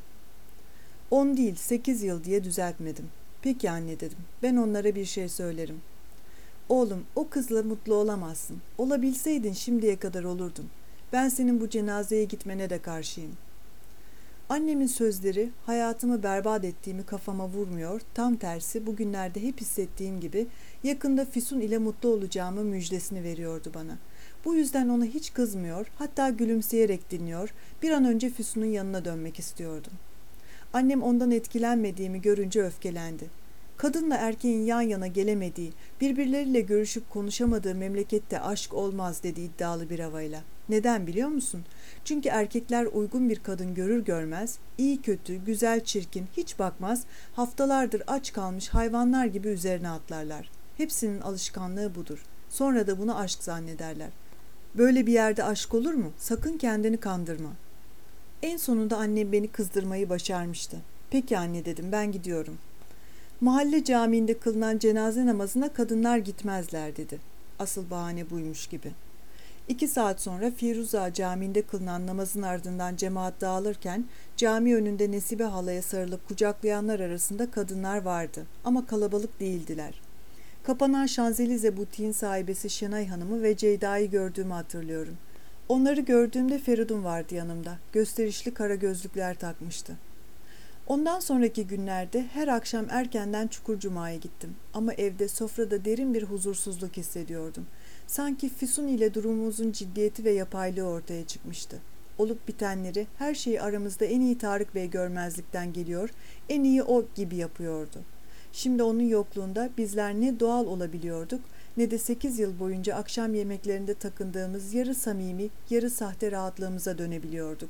"On değil, sekiz yıl," diye düzeltmedim. "Peki anne," dedim. "Ben onlara bir şey söylerim." "Oğlum, o kızla mutlu olamazsın. Olabilseydin şimdiye kadar olurdun. Ben senin bu cenazeye gitmene de karşıyım." Annemin sözleri hayatımı berbat ettiğimi kafama vurmuyor, tam tersi bugünlerde hep hissettiğim gibi yakında Füsun ile mutlu olacağımı müjdesini veriyordu bana. Bu yüzden ona hiç kızmıyor, hatta gülümseyerek dinliyor, bir an önce Füsun'un yanına dönmek istiyordum. Annem ondan etkilenmediğimi görünce öfkelendi. "Kadınla erkeğin yan yana gelemediği, birbirleriyle görüşüp konuşamadığı memlekette aşk olmaz," dedi iddialı bir havayla. "Neden biliyor musun? Çünkü erkekler uygun bir kadın görür görmez, iyi kötü, güzel çirkin hiç bakmaz, haftalardır aç kalmış hayvanlar gibi üzerine atlarlar. Hepsinin alışkanlığı budur. Sonra da bunu aşk zannederler. Böyle bir yerde aşk olur mu? Sakın kendini kandırma." En sonunda annem beni kızdırmayı başarmıştı. "Peki anne," dedim, "ben gidiyorum." "Mahalle camiinde kılınan cenaze namazına kadınlar gitmezler," dedi. Asıl bahane buymuş gibi. İki saat sonra Firuza Camii'nde kılınan namazın ardından cemaat dağılırken cami önünde Nesibe halaya sarılıp kucaklayanlar arasında kadınlar vardı ama kalabalık değildiler. Kapanan Şanzelize butiğin sahibesi Şenay Hanım'ı ve Ceyda'yı gördüğümü hatırlıyorum. Onları gördüğümde Feridun vardı yanımda. Gösterişli kara gözlükler takmıştı. Ondan sonraki günlerde her akşam erkenden Çukurcuma'ya gittim. Ama evde, sofrada derin bir huzursuzluk hissediyordum. Sanki Füsun ile durumumuzun ciddiyeti ve yapaylığı ortaya çıkmıştı. Olup bitenleri, her şeyi aramızda en iyi Tarık Bey görmezlikten geliyor, en iyi o gibi yapıyordu. Şimdi onun yokluğunda bizler ne doğal olabiliyorduk, ne de sekiz yıl boyunca akşam yemeklerinde takındığımız yarı samimi, yarı sahte rahatlığımıza dönebiliyorduk.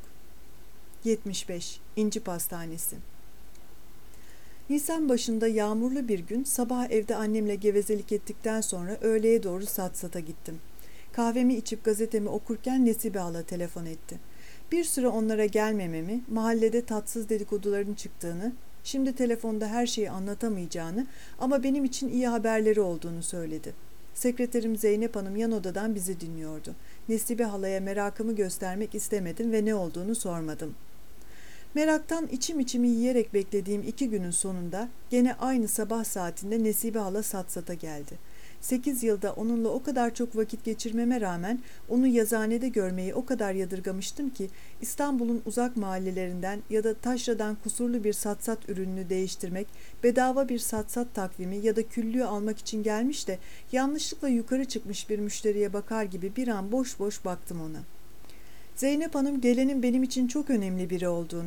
yetmiş beş. İnci Pastanesi. Nisan başında yağmurlu bir gün sabah evde annemle gevezelik ettikten sonra öğleye doğru Satsat'a gittim. Kahvemi içip gazetemi okurken Nesibe hala telefon etti. Bir süre onlara gelmememi, mahallede tatsız dedikoduların çıktığını, şimdi telefonda her şeyi anlatamayacağını ama benim için iyi haberleri olduğunu söyledi. Sekreterim Zeynep Hanım yan odadan bizi dinliyordu. Nesibe halaya merakımı göstermek istemedim ve ne olduğunu sormadım. Meraktan içim içimi yiyerek beklediğim iki günün sonunda gene aynı sabah saatinde Nesibe hala Satsat'a geldi. Sekiz yılda onunla o kadar çok vakit geçirmeme rağmen onu yazıhanede görmeyi o kadar yadırgamıştım ki İstanbul'un uzak mahallelerinden ya da taşradan kusurlu bir satsat ürününü değiştirmek, bedava bir satsat takvimi ya da küllüğü almak için gelmiş de yanlışlıkla yukarı çıkmış bir müşteriye bakar gibi bir an boş boş baktım ona. Zeynep Hanım gelenin benim için çok önemli biri olduğunu,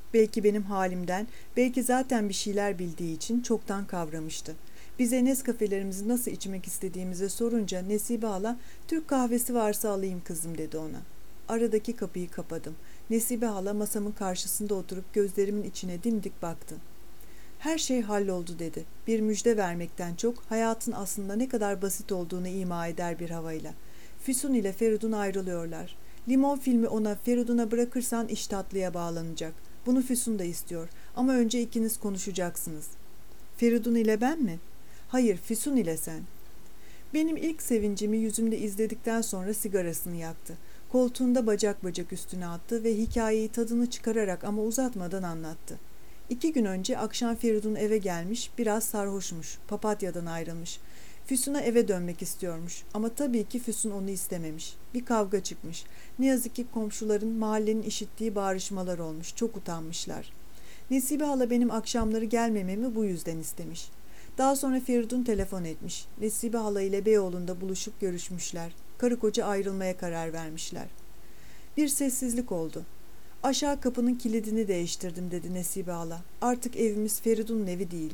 Belki benim halimden, belki zaten bir şeyler bildiği için çoktan kavramıştı. Bize Nescafelerimizi nasıl içmek istediğimize sorunca Nesibe hala Türk kahvesi varsa alayım kızım dedi ona. Aradaki kapıyı kapadım. Nesibe hala masamın karşısında oturup gözlerimin içine dimdik baktı. Her şey halloldu dedi. Bir müjde vermekten çok hayatın aslında ne kadar basit olduğunu ima eder bir havayla. Füsun ile Feridun ayrılıyorlar. Limon filmi ona Feridun'a bırakırsan iş tatlıya bağlanacak. Bunu Füsun da istiyor ama önce ikiniz konuşacaksınız. Feridun ile ben mi? Hayır, Füsun ile sen. Benim ilk sevincimi yüzümde izledikten sonra sigarasını yaktı. Koltuğunda bacak bacak üstüne attı ve hikayeyi tadını çıkararak ama uzatmadan anlattı. İki gün önce akşam Feridun eve gelmiş, biraz sarhoşmuş, papatyadan ayrılmış. Füsun'a eve dönmek istiyormuş ama tabii ki Füsun onu istememiş. Bir kavga çıkmış. Ne yazık ki komşuların mahallenin işittiği bağırışmalar olmuş, çok utanmışlar. Nesibe hala benim akşamları gelmememi bu yüzden istemiş. Daha sonra Feridun telefon etmiş. Nesibe hala ile Beyoğlu'nda buluşup görüşmüşler. Karı koca ayrılmaya karar vermişler. Bir sessizlik oldu. Aşağı kapının kilidini değiştirdim dedi Nesibe hala. Artık evimiz Feridun'un evi değil.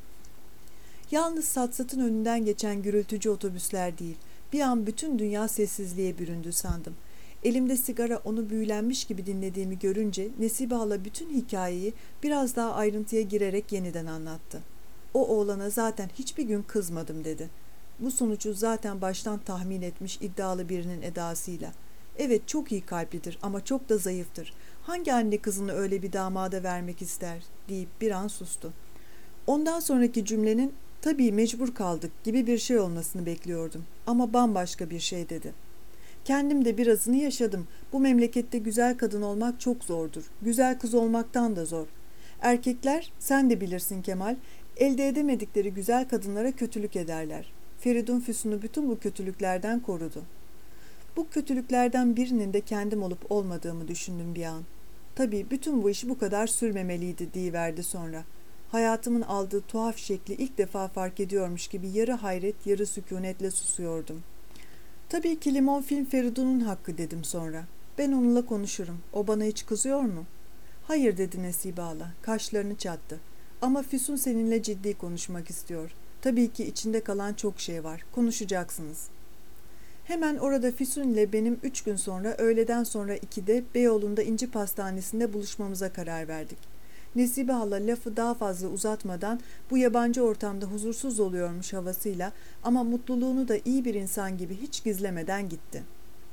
Yalnız Satsat'ın önünden geçen gürültücü otobüsler değil. Bir an bütün dünya sessizliğe büründü sandım. Elimde sigara onu büyülenmiş gibi dinlediğimi görünce Nesibe hala bütün hikayeyi biraz daha ayrıntıya girerek yeniden anlattı. O oğlana zaten hiçbir gün kızmadım dedi. Bu sonucu zaten baştan tahmin etmiş iddialı birinin edasıyla. Evet çok iyi kalplidir ama çok da zayıftır. Hangi anne kızını öyle bir damada vermek ister deyip bir an sustu. Ondan sonraki cümlenin tabii mecbur kaldık gibi bir şey olmasını bekliyordum ama bambaşka bir şey dedi. Kendim de birazını yaşadım. Bu memlekette güzel kadın olmak çok zordur. Güzel kız olmaktan da zor. Erkekler, sen de bilirsin Kemal, elde edemedikleri güzel kadınlara kötülük ederler. Feridun Füsun'u bütün bu kötülüklerden korudu. Bu kötülüklerden birinin de kendim olup olmadığımı düşündüm bir an. Tabii bütün bu iş bu kadar sürmemeliydi diyiverdi sonra. Hayatımın aldığı tuhaf şekli ilk defa fark ediyormuş gibi yarı hayret yarı sükunetle susuyordum. Tabii ki Limon film Feridun'un hakkı dedim sonra. Ben onunla konuşurum. O bana hiç kızıyor mu? Hayır dedi Nesibe hala. Kaşlarını çattı. Ama Füsun seninle ciddi konuşmak istiyor. Tabii ki içinde kalan çok şey var. Konuşacaksınız. Hemen orada Füsun ile benim üç gün sonra öğleden sonra ikide Beyoğlu'nda İnci Pastanesi'nde buluşmamıza karar verdik. Nesibe hala lafı daha fazla uzatmadan bu yabancı ortamda huzursuz oluyormuş havasıyla ama mutluluğunu da iyi bir insan gibi hiç gizlemeden gitti.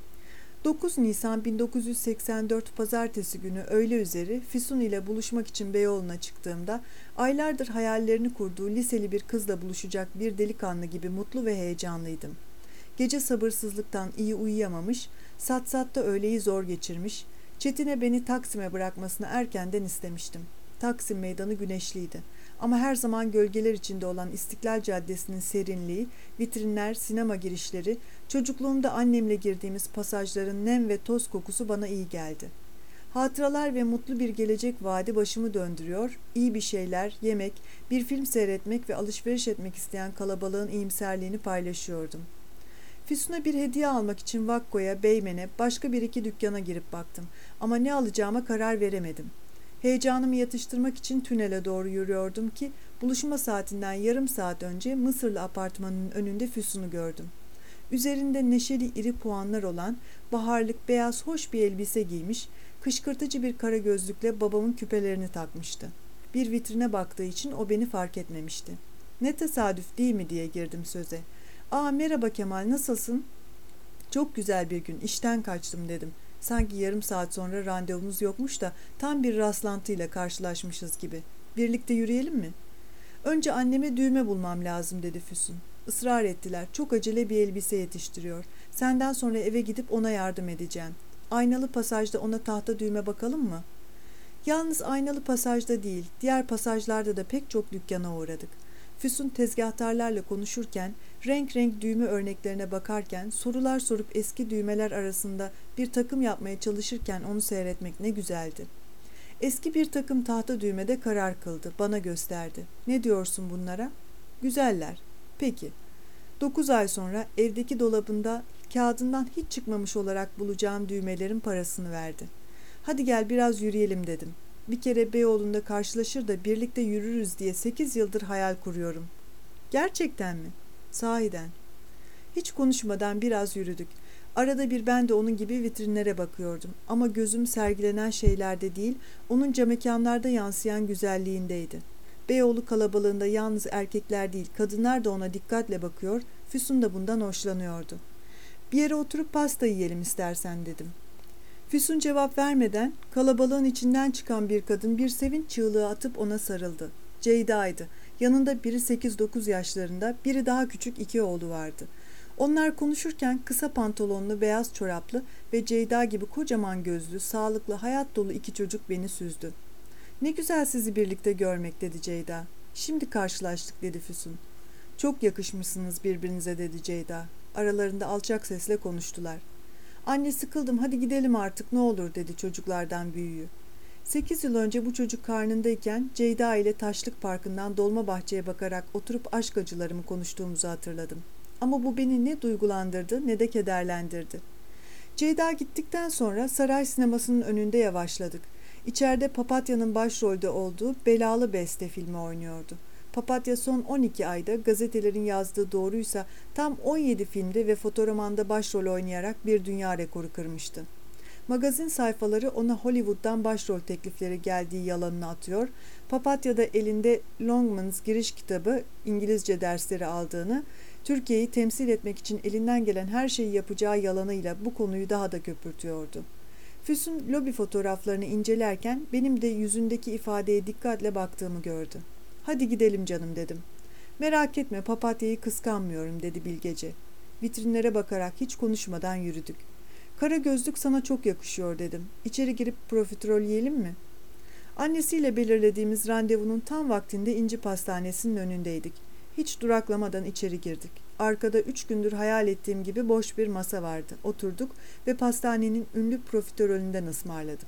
dokuz Nisan bin dokuz yüz seksen dört Pazartesi günü öğle üzeri Füsun ile buluşmak için Beyoğlu'na çıktığımda aylardır hayallerini kurduğu liseli bir kızla buluşacak bir delikanlı gibi mutlu ve heyecanlıydım. Gece sabırsızlıktan iyi uyuyamamış, Satsat'ta öğleyi zor geçirmiş, Çetin'e beni Taksim'e bırakmasını erkenden istemiştim. Taksim meydanı güneşliydi ama her zaman gölgeler içinde olan İstiklal Caddesi'nin serinliği, vitrinler, sinema girişleri, çocukluğumda annemle girdiğimiz pasajların nem ve toz kokusu bana iyi geldi. Hatıralar ve mutlu bir gelecek vaadi başımı döndürüyor, iyi bir şeyler, yemek, bir film seyretmek ve alışveriş etmek isteyen kalabalığın iyimserliğini paylaşıyordum. Füsun'a bir hediye almak için Vakko'ya, Beymen'e, başka bir iki dükkana girip baktım ama ne alacağıma karar veremedim. Heyecanımı yatıştırmak için tünele doğru yürüyordum ki buluşma saatinden yarım saat önce Mısırlı apartmanının önünde Füsun'u gördüm. Üzerinde neşeli iri puanlar olan baharlık beyaz hoş bir elbise giymiş, kışkırtıcı bir kara gözlükle babamın küpelerini takmıştı. Bir vitrine baktığı için o beni fark etmemişti. Ne tesadüf değil mi diye girdim söze. ''Aa merhaba Kemal, nasılsın?'' ''Çok güzel bir gün, işten kaçtım.'' dedim. Sanki yarım saat sonra randevumuz yokmuş da tam bir rastlantıyla karşılaşmışız gibi. ''Birlikte yürüyelim mi?'' ''Önce anneme düğme bulmam lazım.'' dedi Füsun. Israr ettiler. Çok acele bir elbise yetiştiriyor. Senden sonra eve gidip ona yardım edeceğim. Aynalı pasajda ona tahta düğme bakalım mı? Yalnız aynalı pasajda değil, diğer pasajlarda da pek çok dükkana uğradık. Füsun tezgahtarlarla konuşurken, renk renk düğme örneklerine bakarken, sorular sorup eski düğmeler arasında bir takım yapmaya çalışırken onu seyretmek ne güzeldi. Eski bir takım tahta düğmede karar kıldı, bana gösterdi. ''Ne diyorsun bunlara?'' ''Güzeller.'' ''Peki.'' Dokuz ay sonra evdeki dolabında kağıdından hiç çıkmamış olarak bulacağım düğmelerin parasını verdi. ''Hadi gel biraz yürüyelim.'' dedim. Bir kere Beyoğlu'nda karşılaşır da birlikte yürürüz diye sekiz yıldır hayal kuruyorum. Gerçekten mi? Sahiden. Hiç konuşmadan biraz yürüdük. Arada bir ben de onun gibi vitrinlere bakıyordum. Ama gözüm sergilenen şeylerde değil, onun camekanlarda yansıyan güzelliğindeydi. Beyoğlu kalabalığında yalnız erkekler değil, kadınlar da ona dikkatle bakıyor, Füsun da bundan hoşlanıyordu. Bir yere oturup pasta yiyelim istersen dedim. Füsun cevap vermeden kalabalığın içinden çıkan bir kadın bir sevinç çığlığı atıp ona sarıldı. Ceyda'ydı. Yanında biri sekiz dokuz yaşlarında, biri daha küçük iki oğlu vardı. Onlar konuşurken kısa pantolonlu, beyaz çoraplı ve Ceyda gibi kocaman gözlü, sağlıklı, hayat dolu iki çocuk beni süzdü. "Ne güzel sizi birlikte görmek," dedi Ceyda. "Şimdi karşılaştık," dedi Füsun. "Çok yakışmışsınız birbirinize," dedi Ceyda. Aralarında alçak sesle konuştular. "Anne, sıkıldım, hadi gidelim artık ne olur," dedi çocuklardan büyüğü. Sekiz yıl önce bu çocuk karnındayken Ceyda ile Taşlık Parkı'ndan Dolmabahçe'ye bakarak oturup aşk acılarımı konuştuğumuzu hatırladım. Ama bu beni ne duygulandırdı ne de kederlendirdi. Ceyda gittikten sonra saray sinemasının önünde yavaşladık. İçeride Papatya'nın başrolde olduğu Belalı Beste filmi oynuyordu. Papatya son on iki ayda gazetelerin yazdığı doğruysa tam on yedi filmde ve fotoromanda başrol oynayarak bir dünya rekoru kırmıştı. Magazin sayfaları ona Hollywood'dan başrol teklifleri geldiği yalanını atıyor, Papatya'da elinde Longmans giriş kitabı İngilizce dersleri aldığını, Türkiye'yi temsil etmek için elinden gelen her şeyi yapacağı yalanıyla bu konuyu daha da köpürtüyordu. Füsun lobi fotoğraflarını incelerken benim de yüzündeki ifadeye dikkatle baktığımı gördü. "Hadi gidelim canım," dedim. "Merak etme, Papatya'yı kıskanmıyorum," dedi bilgece. Vitrinlere bakarak hiç konuşmadan yürüdük. "Kara gözlük sana çok yakışıyor," dedim. "İçeri girip profiterol yiyelim mi?" Annesiyle belirlediğimiz randevunun tam vaktinde İnci Pastanesi'nin önündeydik. Hiç duraklamadan içeri girdik. Arkada üç gündür hayal ettiğim gibi boş bir masa vardı. Oturduk ve pastanenin ünlü profiterolünden ısmarladık.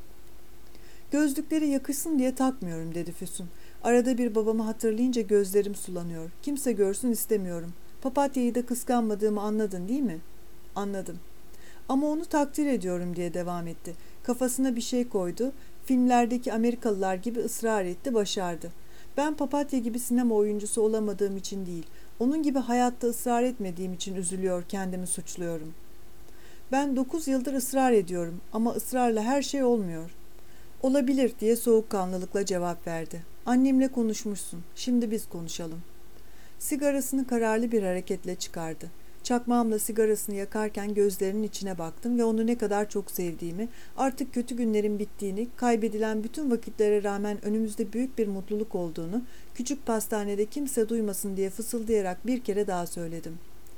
"Gözlükleri yakışsın diye takmıyorum," dedi Füsun. "Arada bir babamı hatırlayınca gözlerim sulanıyor. Kimse görsün istemiyorum. Papatya'yı da kıskanmadığımı anladın değil mi?" "Anladım." "Ama onu takdir ediyorum," diye devam etti. Kafasına bir şey koydu. Filmlerdeki Amerikalılar gibi ısrar etti, başardı. "Ben Papatya gibi sinema oyuncusu olamadığım için değil, onun gibi hayatta ısrar etmediğim için üzülüyor, kendimi suçluyorum." "Ben dokuz yıldır ısrar ediyorum ama ısrarla her şey olmuyor." "Olabilir," diye soğukkanlılıkla cevap verdi. "Annemle konuşmuşsun, şimdi biz konuşalım." Sigarasını kararlı bir hareketle çıkardı. Çakmağımla sigarasını yakarken gözlerinin içine baktım ve onu ne kadar çok sevdiğimi, artık kötü günlerin bittiğini, kaybedilen bütün vakitlere rağmen önümüzde büyük bir mutluluk olduğunu, küçük pastanede kimse duymasın diye fısıldayarak bir kere daha söyledim.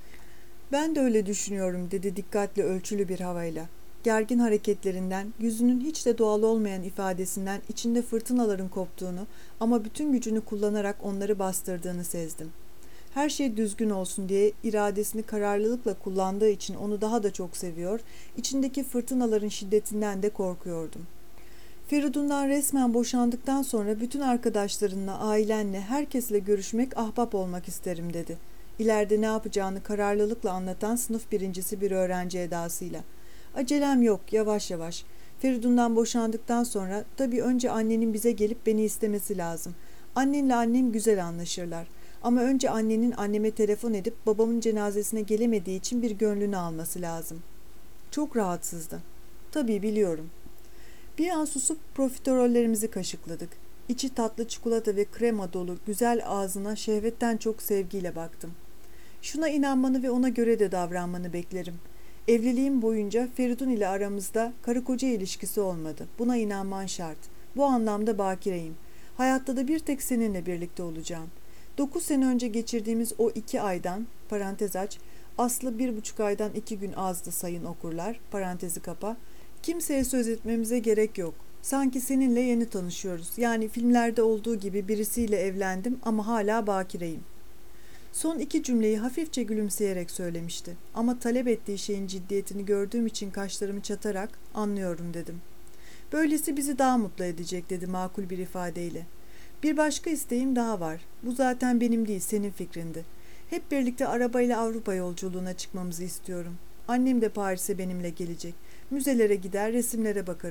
"Ben de öyle düşünüyorum," dedi dikkatli, ölçülü bir havayla. Gergin hareketlerinden, yüzünün hiç de doğal olmayan ifadesinden içinde fırtınaların koptuğunu ama bütün gücünü kullanarak onları bastırdığını sezdim. Her şey düzgün olsun diye iradesini kararlılıkla kullandığı için onu daha da çok seviyor, içindeki fırtınaların şiddetinden de korkuyordum. "Feridun'dan resmen boşandıktan sonra bütün arkadaşlarınla, ailenle, herkesle görüşmek, ahbap olmak isterim," dedi. İleride ne yapacağını kararlılıkla anlatan sınıf birincisi bir öğrenci edasıyla. "Acelem yok, yavaş yavaş. Feridun'dan boşandıktan sonra tabii önce annenin bize gelip beni istemesi lazım. Annenle annem güzel anlaşırlar. Ama önce annenin anneme telefon edip babamın cenazesine gelemediği için bir gönlünü alması lazım." Çok rahatsızdı. "Tabii biliyorum." Bir an susup profiterollerimizi kaşıkladık. İçi tatlı çikolata ve krema dolu güzel ağzına şehvetten çok sevgiyle baktım. "Şuna inanmanı ve ona göre de davranmanı beklerim. Evliliğim boyunca Feridun ile aramızda karı koca ilişkisi olmadı. Buna inanman şart. Bu anlamda bakireyim. Hayatta da bir tek seninle birlikte olacağım. Dokuz sene önce geçirdiğimiz o iki aydan, parantez aç, aslı bir buçuk aydan iki gün azdı sayın okurlar, parantezi kapa, kimseye söz etmemize gerek yok. Sanki seninle yeni tanışıyoruz. Yani filmlerde olduğu gibi birisiyle evlendim ama hala bakireyim." Son iki cümleyi hafifçe gülümseyerek söylemişti. Ama talep ettiği şeyin ciddiyetini gördüğüm için kaşlarımı çatarak "Anlıyorum," dedim. "Böylesi bizi daha mutlu edecek," dedi makul bir ifadeyle. "Bir başka isteğim daha var. Bu zaten benim değil, senin fikrindi. Hep birlikte arabayla Avrupa yolculuğuna çıkmamızı istiyorum. Annem de Paris'e benimle gelecek. Müzelere gider, resimlere bakarız.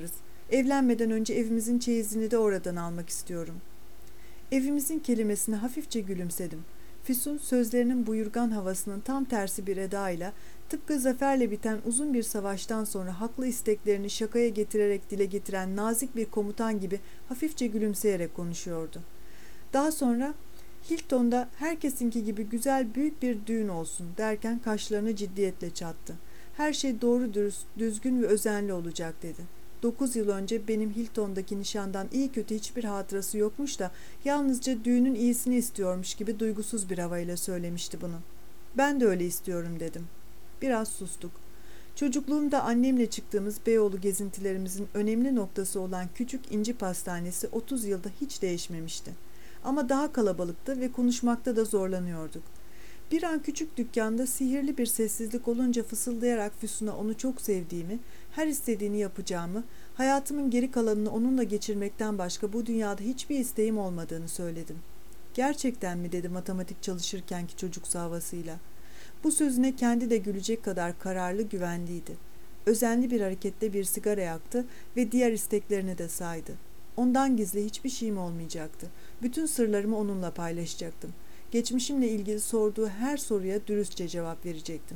Evlenmeden önce evimizin çeyizini de oradan almak istiyorum. Evimizin kelimesine hafifçe gülümsedim. Füsun sözlerinin buyurgan havasının tam tersi bir edayla, tıpkı zaferle biten uzun bir savaştan sonra haklı isteklerini şakaya getirerek dile getiren nazik bir komutan gibi hafifçe gülümseyerek konuşuyordu. Daha sonra Hilton'da herkesinki gibi güzel büyük bir düğün olsun derken kaşlarını ciddiyetle çattı. Her şey doğru dürüst, düzgün ve özenli olacak dedi. Dokuz yıl önce benim Hilton'daki nişandan iyi kötü hiçbir hatırası yokmuş da yalnızca düğünün iyisini istiyormuş gibi duygusuz bir havayla söylemişti bunu. Ben de öyle istiyorum dedim. Biraz sustuk. Çocukluğumda annemle çıktığımız Beyoğlu gezintilerimizin önemli noktası olan küçük İnci Pastanesi otuz yılda hiç değişmemişti. Ama daha kalabalıktı ve konuşmakta da zorlanıyorduk. Bir an küçük dükkanda sihirli bir sessizlik olunca fısıldayarak Füsun'a onu çok sevdiğimi, her istediğini yapacağımı, hayatımın geri kalanını onunla geçirmekten başka bu dünyada hiçbir isteğim olmadığını söyledim. Gerçekten mi dedi matematik çalışırkenki çocuksu havasıyla. Bu sözüne kendi de gülecek kadar kararlı, güvenliydi. Özenli bir hareketle bir sigara yaktı ve diğer isteklerini de saydı. Ondan gizli hiçbir şeyim olmayacaktı. Bütün sırlarımı onunla paylaşacaktım. Geçmişimle ilgili sorduğu her soruya dürüstçe cevap verecektim.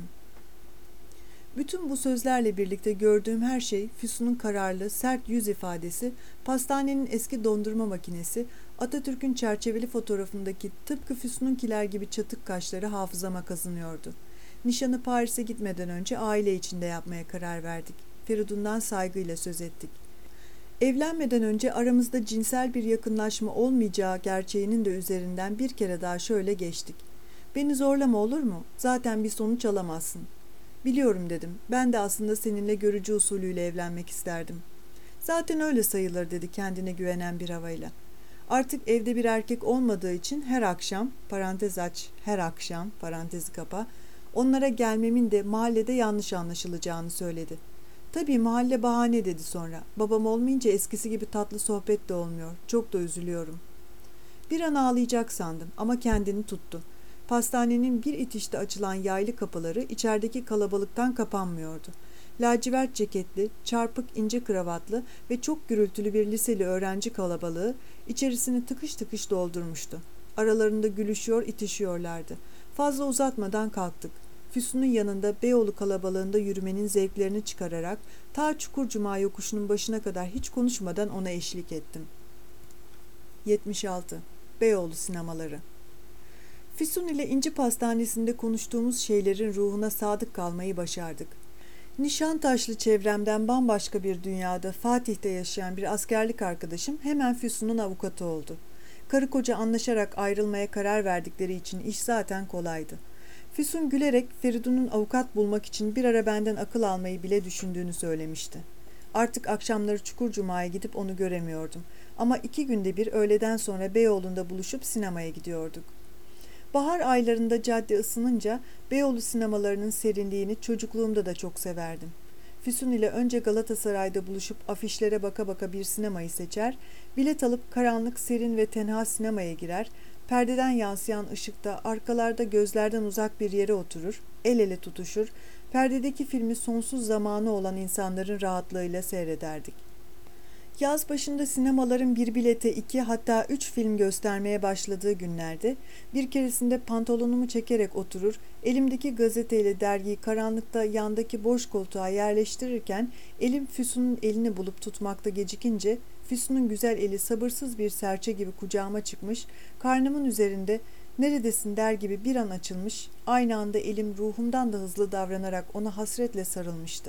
Bütün bu sözlerle birlikte gördüğüm her şey, Füsun'un kararlı, sert yüz ifadesi, pastanenin eski dondurma makinesi, Atatürk'ün çerçeveli fotoğrafındaki tıpkı Füsun'unkiler gibi çatık kaşları hafızama kazınıyordu. Nişanı Paris'e gitmeden önce aile içinde yapmaya karar verdik. Feridun'dan saygıyla söz ettik. Evlenmeden önce aramızda cinsel bir yakınlaşma olmayacağı gerçeğinin de üzerinden bir kere daha şöyle geçtik. Beni zorlama olur mu? Zaten bir sonuç alamazsın. Biliyorum dedim. Ben de aslında seninle görücü usulüyle evlenmek isterdim. Zaten öyle sayılır dedi kendine güvenen bir havayla. Artık evde bir erkek olmadığı için her akşam, parantez aç, her akşam, parantezi kapa, onlara gelmemin de mahallede yanlış anlaşılacağını söyledi. Tabii mahalle bahane dedi sonra. Babam olmayınca eskisi gibi tatlı sohbet de olmuyor. Çok da üzülüyorum. Bir an ağlayacak sandım ama kendini tuttu. Pastanenin bir itişte açılan yaylı kapıları içerideki kalabalıktan kapanmıyordu. Lacivert ceketli, çarpık ince kravatlı ve çok gürültülü bir liseli öğrenci kalabalığı içerisini tıkış tıkış doldurmuştu. Aralarında gülüşüyor, itişiyorlardı. Fazla uzatmadan kalktık. Füsun'un yanında Beyoğlu kalabalığında yürümenin zevklerini çıkararak ta Çukurcuma yokuşunun başına kadar hiç konuşmadan ona eşlik ettim. yetmiş altı. Beyoğlu sinemaları. Füsun ile İnci Pastanesi'nde konuştuğumuz şeylerin ruhuna sadık kalmayı başardık. Nişantaşlı çevremden bambaşka bir dünyada Fatih'te yaşayan bir askerlik arkadaşım hemen Füsun'un avukatı oldu. Karı koca anlaşarak ayrılmaya karar verdikleri için iş zaten kolaydı. Füsun gülerek Feridun'un avukat bulmak için bir ara benden akıl almayı bile düşündüğünü söylemişti. Artık akşamları Çukurcuma'ya gidip onu göremiyordum. Ama iki günde bir öğleden sonra Beyoğlu'nda buluşup sinemaya gidiyorduk. Bahar aylarında cadde ısınınca Beyoğlu sinemalarının serinliğini çocukluğumda da çok severdim. Füsun ile önce Galatasaray'da buluşup afişlere baka baka bir sinemayı seçer, bilet alıp karanlık, serin ve tenha sinemaya girer, perdeden yansıyan ışıkta arkalarda gözlerden uzak bir yere oturur, el ele tutuşur, perdedeki filmi sonsuz zamanı olan insanların rahatlığıyla seyrederdik. Yaz başında sinemaların bir bilete iki hatta üç film göstermeye başladığı günlerde bir keresinde pantolonumu çekerek oturur, elimdeki gazeteyle dergiyi karanlıkta yandaki boş koltuğa yerleştirirken elim Füsun'un elini bulup tutmakta gecikince Füsun'un güzel eli sabırsız bir serçe gibi kucağıma çıkmış, karnımın üzerinde neredesin der gibi bir an açılmış, aynı anda elim ruhumdan da hızlı davranarak ona hasretle sarılmıştı.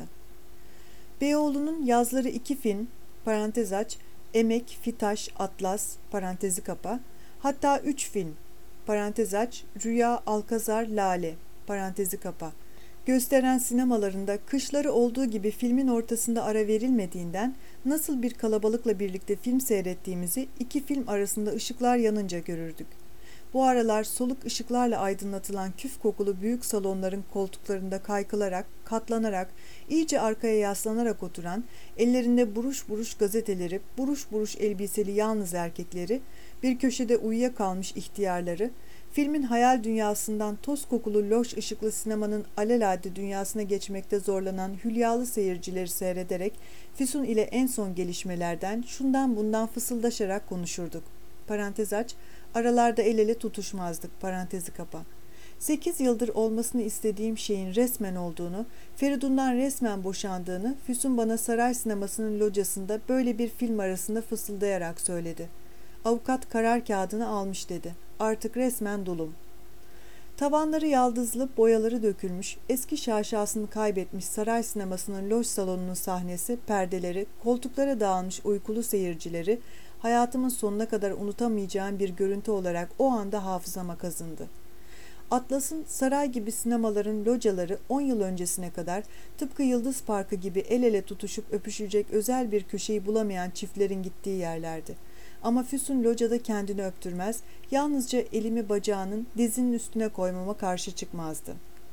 Beyoğlu'nun yazları iki film, parantez aç, Emek, Fitaş, Atlas, parantezi kapa, hatta üç film, parantez aç, Rüya, Alkazar, Lale, parantezi kapa, gösteren sinemalarında kışları olduğu gibi filmin ortasında ara verilmediğinden nasıl bir kalabalıkla birlikte film seyrettiğimizi iki film arasında ışıklar yanınca görürdük. Bu aralar soluk ışıklarla aydınlatılan küf kokulu büyük salonların koltuklarında kaykılarak, katlanarak, iyice arkaya yaslanarak oturan, ellerinde buruş buruş gazeteleri, buruş buruş elbiseli yalnız erkekleri, bir köşede uyuyakalmış ihtiyarları, Filmin hayal dünyasından toz kokulu loş ışıklı sinemanın alelade dünyasına geçmekte zorlanan hülyalı seyircileri seyrederek Füsun ile en son gelişmelerden şundan bundan fısıldaşarak konuşurduk. Parantez aç, aralarda el ele tutuşmazdık, parantezi kapa. Sekiz yıldır olmasını istediğim şeyin resmen olduğunu, Feridun'dan resmen boşandığını Füsun bana saray sinemasının locasında böyle bir film arasında fısıldayarak söyledi. Avukat karar kağıdını almış dedi. Artık resmen dulum. Tavanları yaldızlı, boyaları dökülmüş, eski şaşasını kaybetmiş saray sinemasının loş salonunun sahnesi, perdeleri, koltuklara dağılmış uykulu seyircileri, hayatımın sonuna kadar unutamayacağım bir görüntü olarak o anda hafızama kazındı. Atlas'ın saray gibi sinemaların locaları on yıl öncesine kadar tıpkı Yıldız Parkı gibi el ele tutuşup öpüşecek özel bir köşeyi bulamayan çiftlerin gittiği yerlerdi. Ama Füsun locada kendini öptürmez, yalnızca elimi bacağının dizinin üstüne koymama karşı çıkmazdı.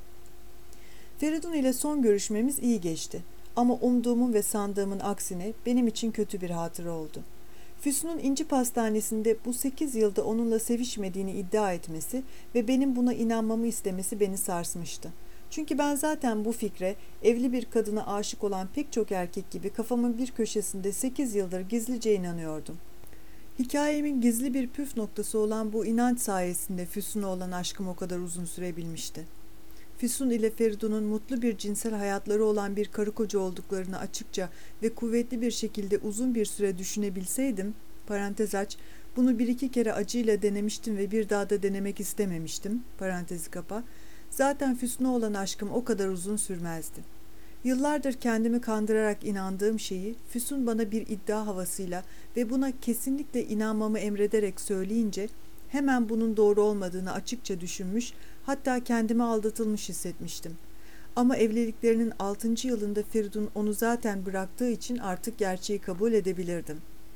Feridun ile son görüşmemiz iyi geçti. Ama umduğumun ve sandığımın aksine benim için kötü bir hatıra oldu. Füsun'un İnci Pastanesi'nde bu sekiz yılda onunla sevişmediğini iddia etmesi ve benim buna inanmamı istemesi beni sarsmıştı. Çünkü ben zaten bu fikre, evli bir kadına aşık olan pek çok erkek gibi kafamın bir köşesinde sekiz yıldır gizlice inanıyordum. Hikayemin gizli bir püf noktası olan bu inanç sayesinde Füsun'a olan aşkım o kadar uzun sürebilmişti. Füsun ile Feridun'un mutlu bir cinsel hayatları olan bir karı koca olduklarını açıkça ve kuvvetli bir şekilde uzun bir süre düşünebilseydim, parantez aç, bunu bir iki kere acıyla denemiştim ve bir daha da denemek istememiştim, parantezi kapa, zaten Füsun'a olan aşkım o kadar uzun sürmezdi. Yıllardır kendimi kandırarak inandığım şeyi Füsun bana bir iddia havasıyla ve buna kesinlikle inanmamı emrederek söyleyince hemen bunun doğru olmadığını açıkça düşünmüş, hatta kendimi aldatılmış hissetmiştim. Ama evliliklerinin altıncı yılında Feridun onu zaten bıraktığı için artık gerçeği kabul edebilirdim.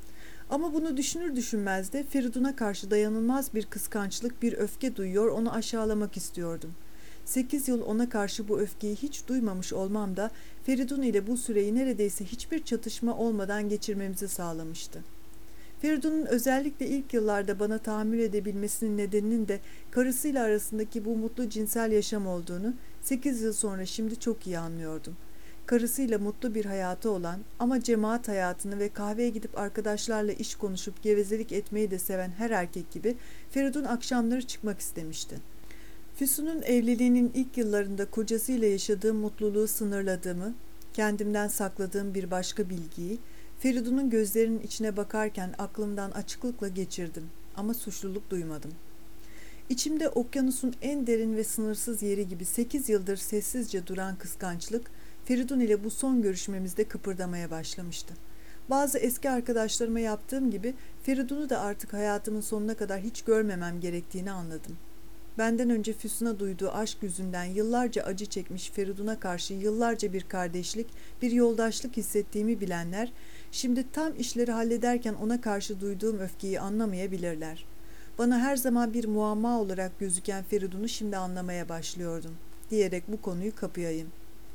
Ama bunu düşünür düşünmez de Feridun'a karşı dayanılmaz bir kıskançlık, bir öfke duyuyor, onu aşağılamak istiyordum. Sekiz yıl ona karşı bu öfkeyi hiç duymamış olmam da Feridun ile bu süreyi neredeyse hiçbir çatışma olmadan geçirmemizi sağlamıştı. Feridun'un özellikle ilk yıllarda bana tahammül edebilmesinin nedeninin de karısıyla arasındaki bu mutlu cinsel yaşam olduğunu sekiz yıl sonra şimdi çok iyi anlıyordum. Karısıyla mutlu bir hayatı olan ama cemaat hayatını ve kahveye gidip arkadaşlarla iş konuşup gevezelik etmeyi de seven her erkek gibi Feridun akşamları çıkmak istemişti. Füsun'un evliliğinin ilk yıllarında kocasıyla yaşadığım mutluluğu sınırladığımı, kendimden sakladığım bir başka bilgiyi, Feridun'un gözlerinin içine bakarken aklımdan açıklıkla geçirdim ama suçluluk duymadım. İçimde okyanusun en derin ve sınırsız yeri gibi sekiz yıldır sessizce duran kıskançlık, Feridun ile bu son görüşmemizde kıpırdamaya başlamıştı. Bazı eski arkadaşlarıma yaptığım gibi Feridun'u da artık hayatımın sonuna kadar hiç görmemem gerektiğini anladım. Benden önce Füsun'a duyduğu aşk yüzünden yıllarca acı çekmiş Feridun'a karşı yıllarca bir kardeşlik, bir yoldaşlık hissettiğimi bilenler, şimdi tam işleri hallederken ona karşı duyduğum öfkeyi anlamayabilirler. Bana her zaman bir muamma olarak gözüken Feridun'u şimdi anlamaya başlıyordum, diyerek bu konuyu kapayayım.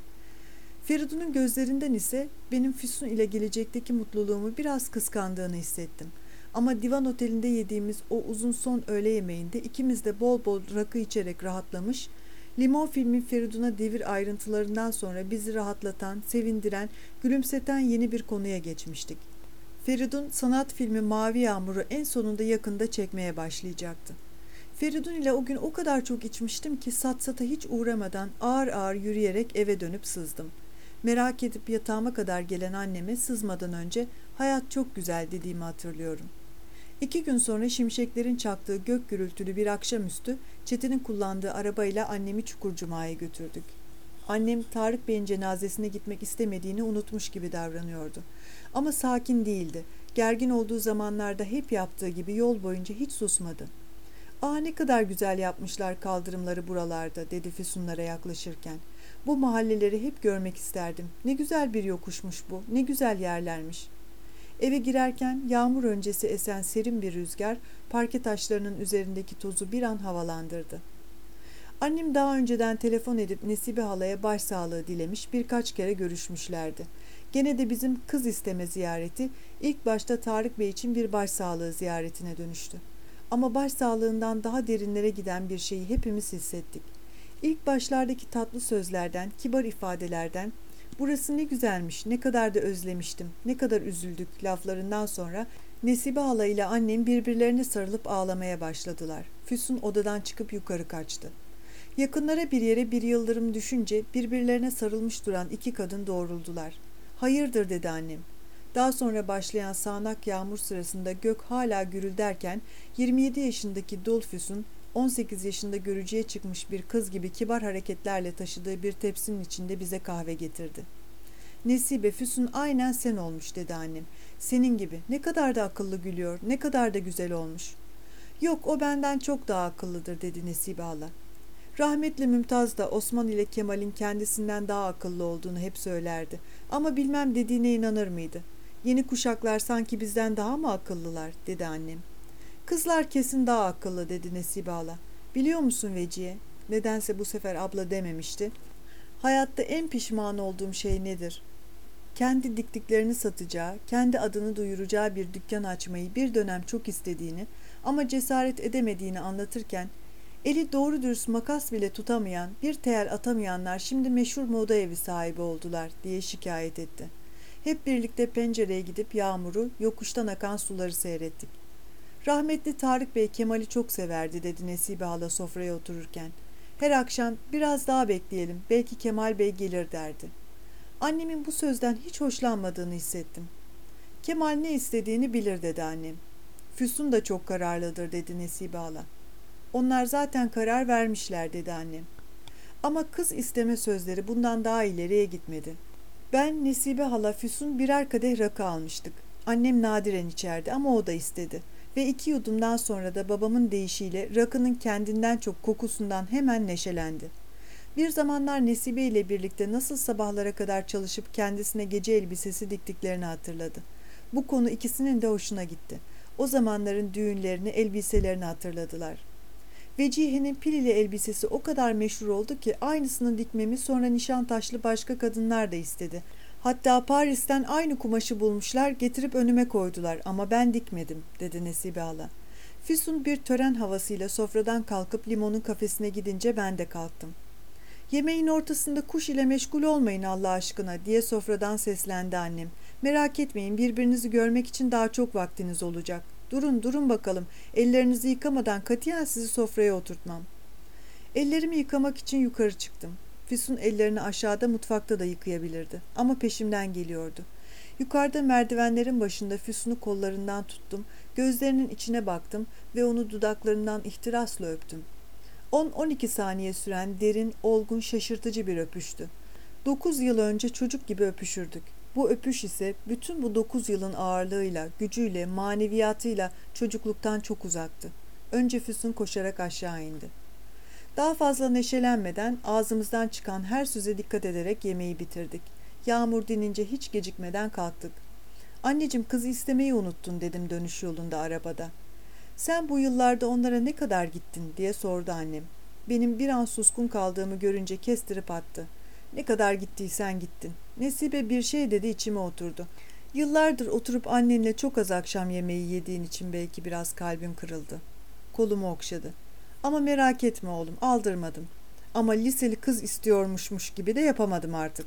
Feridun'un gözlerinden ise benim Füsun ile gelecekteki mutluluğumu biraz kıskandığını hissettim. Ama divan otelinde yediğimiz o uzun son öğle yemeğinde ikimiz de bol bol rakı içerek rahatlamış, Limon filmin Feridun'a devir ayrıntılarından sonra bizi rahatlatan, sevindiren, gülümseten yeni bir konuya geçmiştik. Feridun sanat filmi Mavi Yağmur'u en sonunda yakında çekmeye başlayacaktı. Feridun ile o gün o kadar çok içmiştim ki satsata hiç uğramadan ağır ağır yürüyerek eve dönüp sızdım. Merak edip yatağıma kadar gelen anneme sızmadan önce hayat çok güzel dediğimi hatırlıyorum. İki gün sonra şimşeklerin çaktığı gök gürültülü bir akşamüstü Çetin'in kullandığı arabayla annemi Çukurcuma'ya götürdük. Annem Tarık Bey'in cenazesine gitmek istemediğini unutmuş gibi davranıyordu. Ama sakin değildi. Gergin olduğu zamanlarda hep yaptığı gibi yol boyunca hiç susmadı. "Aa, ne kadar güzel yapmışlar kaldırımları buralarda," dedi Füsunlara yaklaşırken. "Bu mahalleleri hep görmek isterdim. Ne güzel bir yokuşmuş bu, ne güzel yerlermiş." Eve girerken yağmur öncesi esen serin bir rüzgar parke taşlarının üzerindeki tozu bir an havalandırdı. Annem daha önceden telefon edip Nesibe halaya başsağlığı dilemiş, birkaç kere görüşmüşlerdi. Gene de bizim kız isteme ziyareti ilk başta Tarık Bey için bir başsağlığı ziyaretine dönüştü. Ama başsağlığından daha derinlere giden bir şeyi hepimiz hissettik. İlk başlardaki tatlı sözlerden, kibar ifadelerden, "Burası ne güzelmiş, ne kadar da özlemiştim, ne kadar üzüldük" laflarından sonra Nesibe hala ile annem birbirlerine sarılıp ağlamaya başladılar. Füsun odadan çıkıp yukarı kaçtı. Yakınlara bir yere bir yıldırım düşünce birbirlerine sarılmış duran iki kadın doğruldular. "Hayırdır?" dedi annem. Daha sonra başlayan sağanak yağmur sırasında gök hala gürülderken yirmi yedi yaşındaki dul Füsun, on sekiz yaşında görücüye çıkmış bir kız gibi kibar hareketlerle taşıdığı bir tepsinin içinde bize kahve getirdi. "Nesibe, Füsun aynen sen olmuş" dedi annem. "Senin gibi. Ne kadar da akıllı gülüyor, ne kadar da güzel olmuş." "Yok, o benden çok daha akıllıdır" dedi Nesibe hala. Rahmetli Mümtaz da Osman ile Kemal'in kendisinden daha akıllı olduğunu hep söylerdi. Ama bilmem dediğine inanır mıydı? "Yeni kuşaklar sanki bizden daha mı akıllılar?" dedi annem. "Kızlar kesin daha akıllı" dedi Nesibe hala. "Biliyor musun Vecihe?" Nedense bu sefer abla dememişti. "Hayatta en pişman olduğum şey nedir? Kendi diktiklerini satacağı, kendi adını duyuracağı bir dükkan açmayı bir dönem çok istediğini ama cesaret edemediğini anlatırken, eli doğru dürüst makas bile tutamayan, bir tel atamayanlar şimdi meşhur moda evi sahibi oldular diye şikayet etti. Hep birlikte pencereye gidip yağmuru, yokuştan akan suları seyrettik. "Rahmetli Tarık Bey Kemal'i çok severdi" dedi Nesibe hala sofraya otururken. "Her akşam biraz daha bekleyelim, belki Kemal Bey gelir" derdi. Annemin bu sözden hiç hoşlanmadığını hissettim. "Kemal ne istediğini bilir" dedi annem. "Füsun da çok kararlıdır" dedi Nesibe hala. "Onlar zaten karar vermişler" dedi annem. Ama kız isteme sözleri bundan daha ileriye gitmedi. Ben, Nesibe hala, Füsun birer kadeh rakı almıştık. Annem nadiren içerdi ama o da istedi. Ve iki yudumdan sonra da babamın deyişiyle rakının kendinden çok kokusundan hemen neşelendi. Bir zamanlar Nesibe ile birlikte nasıl sabahlara kadar çalışıp kendisine gece elbisesi diktiklerini hatırladı. Bu konu ikisinin de hoşuna gitti. O zamanların düğünlerini, elbiselerini hatırladılar. Vecihe'nin pilili elbisesi o kadar meşhur oldu ki aynısını dikmemi sonra Nişantaşlı başka kadınlar da istedi. Hatta Paris'ten aynı kumaşı bulmuşlar, getirip önüme koydular ama ben dikmedim" dedi Nesibe hala. Füsun bir tören havasıyla sofradan kalkıp limonun kafesine gidince ben de kalktım. "Yemeğin ortasında kuş ile meşgul olmayın Allah aşkına" diye sofradan seslendi annem. "Merak etmeyin, birbirinizi görmek için daha çok vaktiniz olacak. Durun durun bakalım, ellerinizi yıkamadan katiyen sizi sofraya oturtmam." Ellerimi yıkamak için yukarı çıktım. Füsun ellerini aşağıda mutfakta da yıkayabilirdi ama peşimden geliyordu. Yukarıda merdivenlerin başında Füsun'u kollarından tuttum, gözlerinin içine baktım ve onu dudaklarından ihtirasla öptüm. on on iki saniye süren derin, olgun, şaşırtıcı bir öpüştü. Dokuz yıl önce çocuk gibi öpüşürdük. Bu öpüş ise bütün bu dokuz yılın ağırlığıyla, gücüyle, maneviyatıyla çocukluktan çok uzaktı. Önce Füsun koşarak aşağı indi. Daha fazla neşelenmeden ağzımızdan çıkan her söze dikkat ederek yemeği bitirdik. Yağmur dinince hiç gecikmeden kalktık. "Anneciğim, kızı istemeyi unuttun" dedim dönüş yolunda arabada. "Sen bu yıllarda onlara ne kadar gittin?" diye sordu annem. Benim bir an suskun kaldığımı görünce kestirip attı. "Ne kadar gittiysen gittin." Nesibe bir şey dedi, içime oturdu. "Yıllardır oturup annenle çok az akşam yemeği yediğin için belki biraz kalbim kırıldı." Kolumu okşadı. "Ama merak etme oğlum, aldırmadım. Ama liseli kız istiyormuşmuş gibi de yapamadım artık.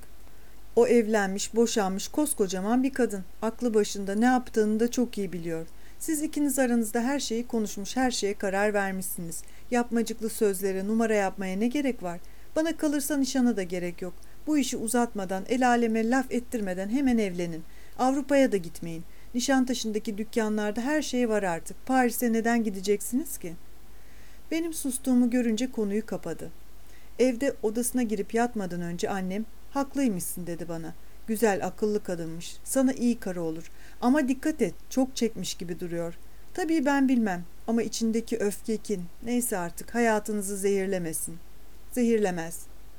O evlenmiş, boşanmış, koskocaman bir kadın. Aklı başında, ne yaptığını da çok iyi biliyor. Siz ikiniz aranızda her şeyi konuşmuş, her şeye karar vermişsiniz. Yapmacıklı sözlere, numara yapmaya ne gerek var? Bana kalırsa nişana da gerek yok. Bu işi uzatmadan, el aleme laf ettirmeden hemen evlenin. Avrupa'ya da gitmeyin. Nişantaşı'ndaki dükkanlarda her şey var artık. Paris'e neden gideceksiniz ki?" Benim sustuğumu görünce konuyu kapadı. Evde odasına girip yatmadan önce annem, "Haklıymışsın" dedi bana. "Güzel, akıllı kadınmış. Sana iyi karı olur. Ama dikkat et, çok çekmiş gibi duruyor. Tabii ben bilmem ama içindeki öfke, kin, neyse artık, hayatınızı zehirlemesin." "Zehirlemez."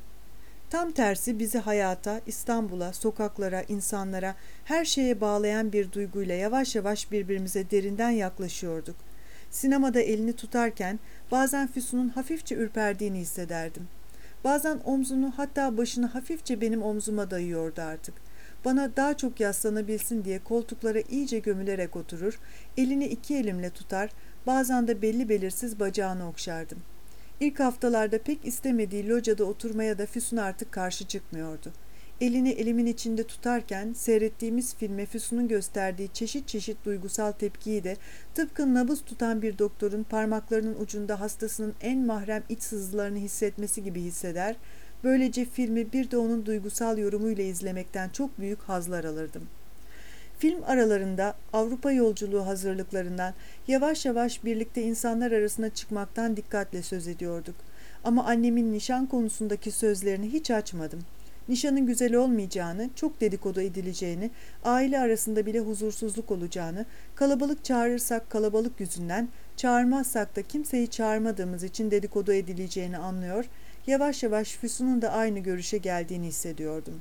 Tam tersi bizi hayata, İstanbul'a, sokaklara, insanlara, her şeye bağlayan bir duyguyla yavaş yavaş birbirimize derinden yaklaşıyorduk. Sinemada elini tutarken bazen Füsun'un hafifçe ürperdiğini hissederdim. Bazen omzunu, hatta başını hafifçe benim omzuma dayıyordu artık. Bana daha çok yaslanabilsin diye koltuklara iyice gömülerek oturur, elini iki elimle tutar, Bazen de belli belirsiz bacağını okşardım. İlk haftalarda pek istemediği locada oturmaya da Füsun artık karşı çıkmıyordu. Elini elimin içinde tutarken seyrettiğimiz filme Füsun'un gösterdiği çeşit çeşit duygusal tepkiyi de tıpkı nabız tutan bir doktorun parmaklarının ucunda hastasının en mahrem iç sızılarını hissetmesi gibi hisseder, böylece filmi bir de onun duygusal yorumuyla izlemekten çok büyük hazlar alırdım. Film aralarında Avrupa yolculuğu hazırlıklarından yavaş yavaş birlikte insanlar arasına çıkmaktan dikkatle söz ediyorduk. Ama annemin nişan konusundaki sözlerini hiç açmadım. Nişanın güzel olmayacağını, çok dedikodu edileceğini, aile arasında bile huzursuzluk olacağını, kalabalık çağırırsak kalabalık yüzünden, çağırmazsak da kimseyi çağırmadığımız için dedikodu edileceğini anlıyor, yavaş yavaş Füsun'un da aynı görüşe geldiğini hissediyordum.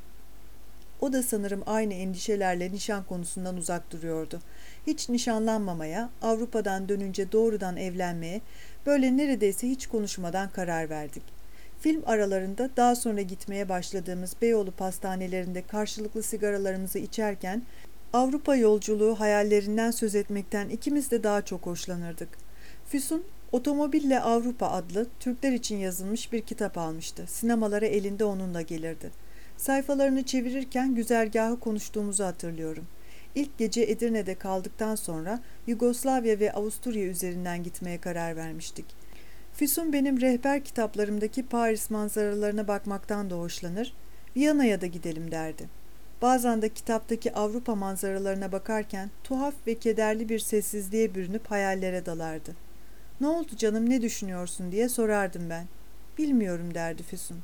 O da sanırım aynı endişelerle nişan konusundan uzak duruyordu. Hiç nişanlanmamaya, Avrupa'dan dönünce doğrudan evlenmeye, böyle neredeyse hiç konuşmadan karar verdik. Film aralarında daha sonra gitmeye başladığımız Beyoğlu pastanelerinde karşılıklı sigaralarımızı içerken Avrupa yolculuğu hayallerinden söz etmekten ikimiz de daha çok hoşlanırdık. Füsun, Otomobille Avrupa adlı Türkler için yazılmış bir kitap almıştı. Sinemalara elinde onunla gelirdi. Sayfalarını çevirirken güzergahı konuştuğumuzu hatırlıyorum. İlk gece Edirne'de kaldıktan sonra Yugoslavya ve Avusturya üzerinden gitmeye karar vermiştik. Füsun benim rehber kitaplarımdaki Paris manzaralarına bakmaktan da hoşlanır, Viyana'ya da gidelim derdi. Bazen de kitaptaki Avrupa manzaralarına bakarken tuhaf ve kederli bir sessizliğe bürünüp hayallere dalardı. "Ne oldu canım, ne düşünüyorsun?" diye sorardım ben. "Bilmiyorum," derdi Füsun.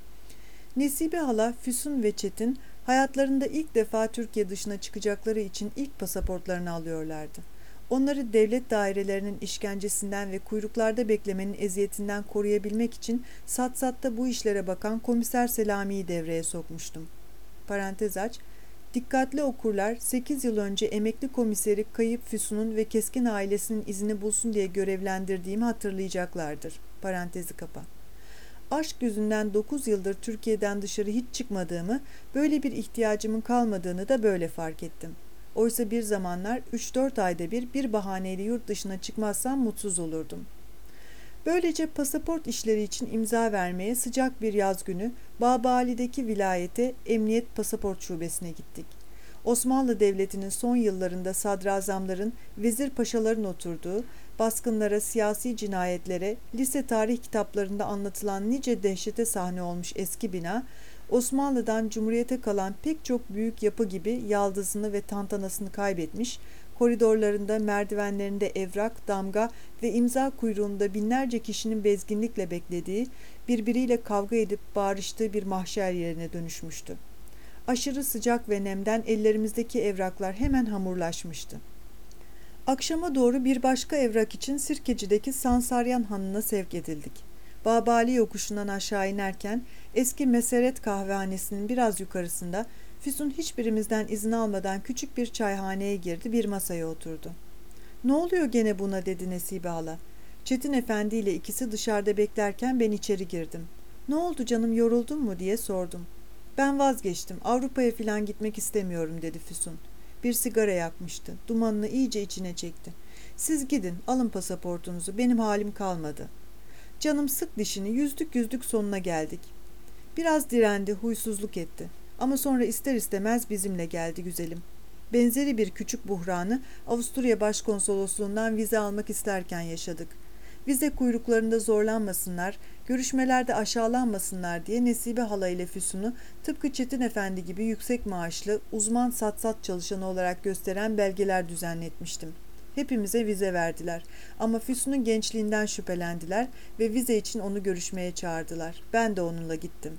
Nesibe hala, Füsun ve Çetin hayatlarında ilk defa Türkiye dışına çıkacakları için ilk pasaportlarını alıyorlardı. Onları devlet dairelerinin işkencesinden ve kuyruklarda beklemenin eziyetinden koruyabilmek için Satsat'ta bu işlere bakan Komiser Selami'yi devreye sokmuştum. Parantez aç, dikkatli okurlar sekiz yıl önce emekli komiseri Kayıp Füsun'un ve Keskin ailesinin izini bulsun diye görevlendirdiğimi hatırlayacaklardır. Parantezi kapa. Aşk yüzünden dokuz yıldır Türkiye'den dışarı hiç çıkmadığımı, böyle bir ihtiyacımın kalmadığını da böyle fark ettim. Oysa bir zamanlar üç dört ayda bir bir bahaneyle yurt dışına çıkmazsam mutsuz olurdum. Böylece pasaport işleri için imza vermeye sıcak bir yaz günü Babali'deki vilayete Emniyet Pasaport Şubesi'ne gittik. Osmanlı Devleti'nin son yıllarında sadrazamların, vezir paşaların oturduğu, baskınlara, siyasi cinayetlere, lise tarih kitaplarında anlatılan nice dehşete sahne olmuş eski bina, Osmanlı'dan Cumhuriyet'e kalan pek çok büyük yapı gibi yaldızını ve tantanasını kaybetmiş, koridorlarında, merdivenlerinde evrak, damga ve imza kuyruğunda binlerce kişinin bezginlikle beklediği, birbiriyle kavga edip bağırıştığı bir mahşer yerine dönüşmüştü. Aşırı sıcak ve nemden ellerimizdeki evraklar hemen hamurlaşmıştı. Akşama doğru bir başka evrak için Sirkeci'deki Sansaryan Hanı'na sevk edildik. Babali yokuşundan aşağı inerken eski Meseret kahvehanesinin biraz yukarısında Füsun hiçbirimizden izin almadan küçük bir çayhaneye girdi, bir masaya oturdu. "Ne oluyor gene buna?" dedi Nesibe hala. Çetin Efendi ile ikisi dışarıda beklerken ben içeri girdim. "Ne oldu canım, yoruldun mu?" diye sordum. "Ben vazgeçtim, Avrupa'ya filan gitmek istemiyorum," dedi Füsun. Bir sigara yakmıştı, dumanını iyice içine çekti. "Siz gidin, alın pasaportunuzu, benim halim kalmadı." Canım sık dişini, yüzdük yüzdük sonuna geldik. Biraz direndi, huysuzluk etti. Ama sonra ister istemez bizimle geldi güzelim. Benzeri bir küçük buhranı Avusturya Başkonsolosluğundan vize almak isterken yaşadık. Vize kuyruklarında zorlanmasınlar, görüşmelerde aşağılanmasınlar diye Nesibe hala ile Füsun'u tıpkı Çetin Efendi gibi yüksek maaşlı, uzman satsat çalışanı olarak gösteren belgeler düzenletmiştim. Hepimize vize verdiler ama Füsun'un gençliğinden şüphelendiler ve vize için onu görüşmeye çağırdılar. Ben de onunla gittim.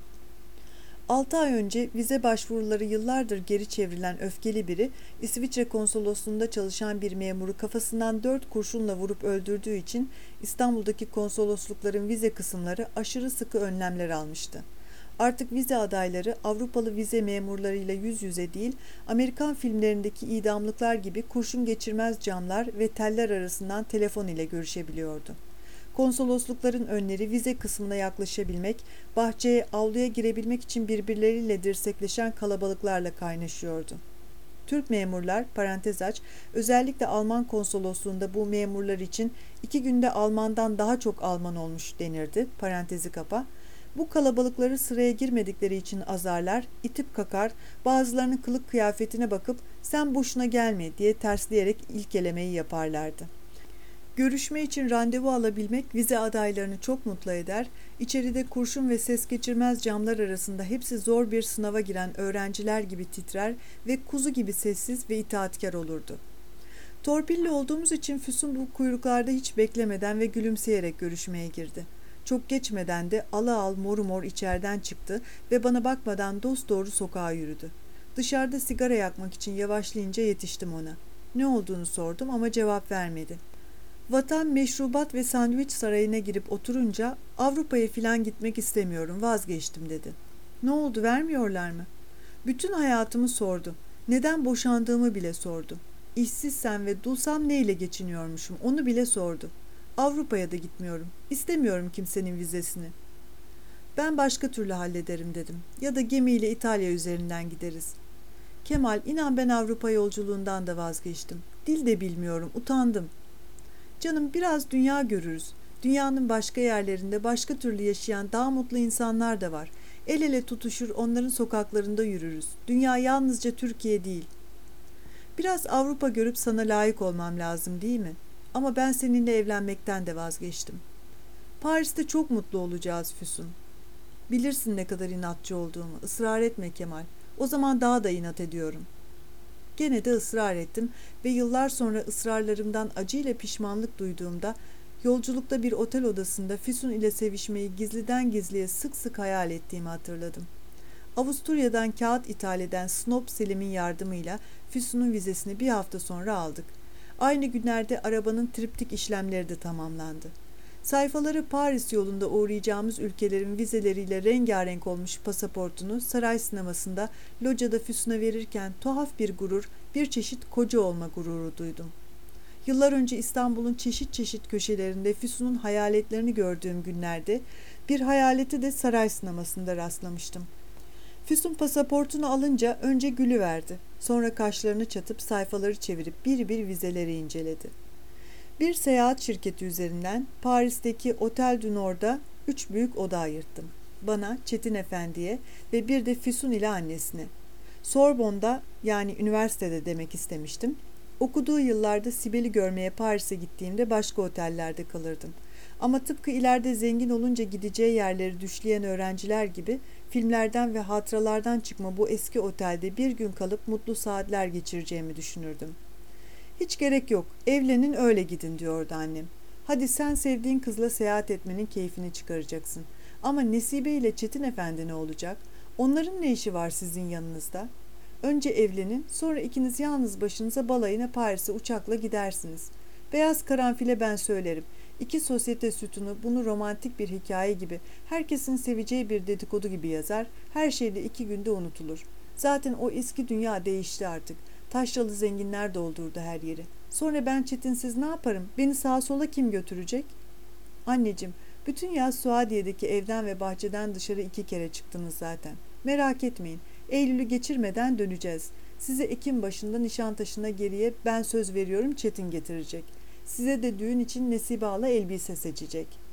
Altı ay önce vize başvuruları yıllardır geri çevrilen öfkeli biri, İsviçre konsolosluğunda çalışan bir memuru kafasından dört kurşunla vurup öldürdüğü için İstanbul'daki konsoloslukların vize kısımları aşırı sıkı önlemler almıştı. Artık vize adayları Avrupalı vize memurlarıyla yüz yüze değil, Amerikan filmlerindeki idamlıklar gibi kurşun geçirmez camlar ve teller arasından telefon ile görüşebiliyordu. Konsoloslukların önleri vize kısmına yaklaşabilmek, bahçeye, avluya girebilmek için birbirleriyle dirsekleşen kalabalıklarla kaynaşıyordu. Türk memurlar, parantez aç, özellikle Alman konsolosluğunda bu memurlar için iki günde Almandan daha çok Alman olmuş denirdi, parantezi kapa. Bu kalabalıkları sıraya girmedikleri için azarlar, itip kakar, bazılarının kılık kıyafetine bakıp sen boşuna gelme diye tersleyerek ilkelemeyi yaparlardı. Görüşme için randevu alabilmek vize adaylarını çok mutlu eder, içeride kurşun ve ses geçirmez camlar arasında hepsi zor bir sınava giren öğrenciler gibi titrer ve kuzu gibi sessiz ve itaatkar olurdu. Torpilli olduğumuz için Füsun bu kuyruklarda hiç beklemeden ve gülümseyerek görüşmeye girdi. Çok geçmeden de ala al moru mor içeriden çıktı ve bana bakmadan dosdoğru sokağa yürüdü. Dışarıda sigara yakmak için yavaşlayınca yetiştim ona. Ne olduğunu sordum ama cevap vermedi. Vatan Meşrubat ve Sandviç Sarayı'na girip oturunca Avrupa'ya filan gitmek istemiyorum, vazgeçtim dedi. Ne oldu, vermiyorlar mı? Bütün hayatımı sordu. Neden boşandığımı bile sordu. İşsizsem ve dulsam neyle geçiniyormuşum onu bile sordu. Avrupa'ya da gitmiyorum. İstemiyorum kimsenin vizesini. Ben başka türlü hallederim dedim. Ya da gemiyle İtalya üzerinden gideriz. Kemal, inan ben Avrupa yolculuğundan da vazgeçtim. Dil de bilmiyorum, utandım. Canım, biraz dünya görürüz. Dünyanın başka yerlerinde başka türlü yaşayan daha mutlu insanlar da var. El ele tutuşur onların sokaklarında yürürüz. Dünya yalnızca Türkiye değil. Biraz Avrupa görüp sana layık olmam lazım değil mi? Ama ben seninle evlenmekten de vazgeçtim. Paris'te çok mutlu olacağız Füsun. Bilirsin ne kadar inatçı olduğumu. Israr etme Kemal. O zaman daha da inat ediyorum. Gene de ısrar ettim ve yıllar sonra ısrarlarımdan acıyla pişmanlık duyduğumda yolculukta bir otel odasında Füsun ile sevişmeyi gizliden gizliye sık sık hayal ettiğimi hatırladım. Avusturya'dan kağıt ithal eden Snob Selim'in yardımıyla Füsun'un vizesini bir hafta sonra aldık. Aynı günlerde arabanın triptik işlemleri de tamamlandı. Sayfaları Paris yolunda uğrayacağımız ülkelerin vizeleriyle rengarenk olmuş pasaportunu saray sinemasında locada Füsun'a verirken tuhaf bir gurur, bir çeşit koca olma gururu duydum. Yıllar önce İstanbul'un çeşit çeşit köşelerinde Füsun'un hayaletlerini gördüğüm günlerde bir hayaleti de saray sinemasında rastlamıştım. Füsun pasaportunu alınca önce gülüverdi. Sonra kaşlarını çatıp sayfaları çevirip bir bir vizeleri inceledi. Bir seyahat şirketi üzerinden Paris'teki Otel du Nord'a üç büyük oda ayırttım. Bana, Çetin Efendi'ye ve bir de Füsun ile annesine. Sorbonne'da, yani üniversitede demek istemiştim. Okuduğu yıllarda Sibel'i görmeye Paris'e gittiğimde başka otellerde kalırdım. Ama tıpkı ileride zengin olunca gideceği yerleri düşleyen öğrenciler gibi filmlerden ve hatıralardan çıkma bu eski otelde bir gün kalıp mutlu saatler geçireceğimi düşünürdüm. Hiç gerek yok, evlenin öyle gidin diyordu annem. Hadi sen sevdiğin kızla seyahat etmenin keyfini çıkaracaksın. Ama Nesibe ile Çetin Efendi ne olacak? Onların ne işi var sizin yanınızda? Önce evlenin, sonra ikiniz yalnız başınıza balayına Paris'e uçakla gidersiniz. Beyaz karanfile ben söylerim. İki sosyete sütunu bunu romantik bir hikaye gibi, herkesin seveceği bir dedikodu gibi yazar, her şey de iki günde unutulur. Zaten o eski dünya değişti artık. Taşralı zenginler doldurdu her yeri. Sonra ben Çetinsiz ne yaparım? Beni sağa sola kim götürecek? Anneciğim, bütün yaz Suadiye'deki evden ve bahçeden dışarı iki kere çıktınız zaten. Merak etmeyin. Eylül'ü geçirmeden döneceğiz. Size Ekim başında Nişantaşı'na geriye ben söz veriyorum Çetin getirecek. Size de düğün için Nesibe Hala elbise seçecek.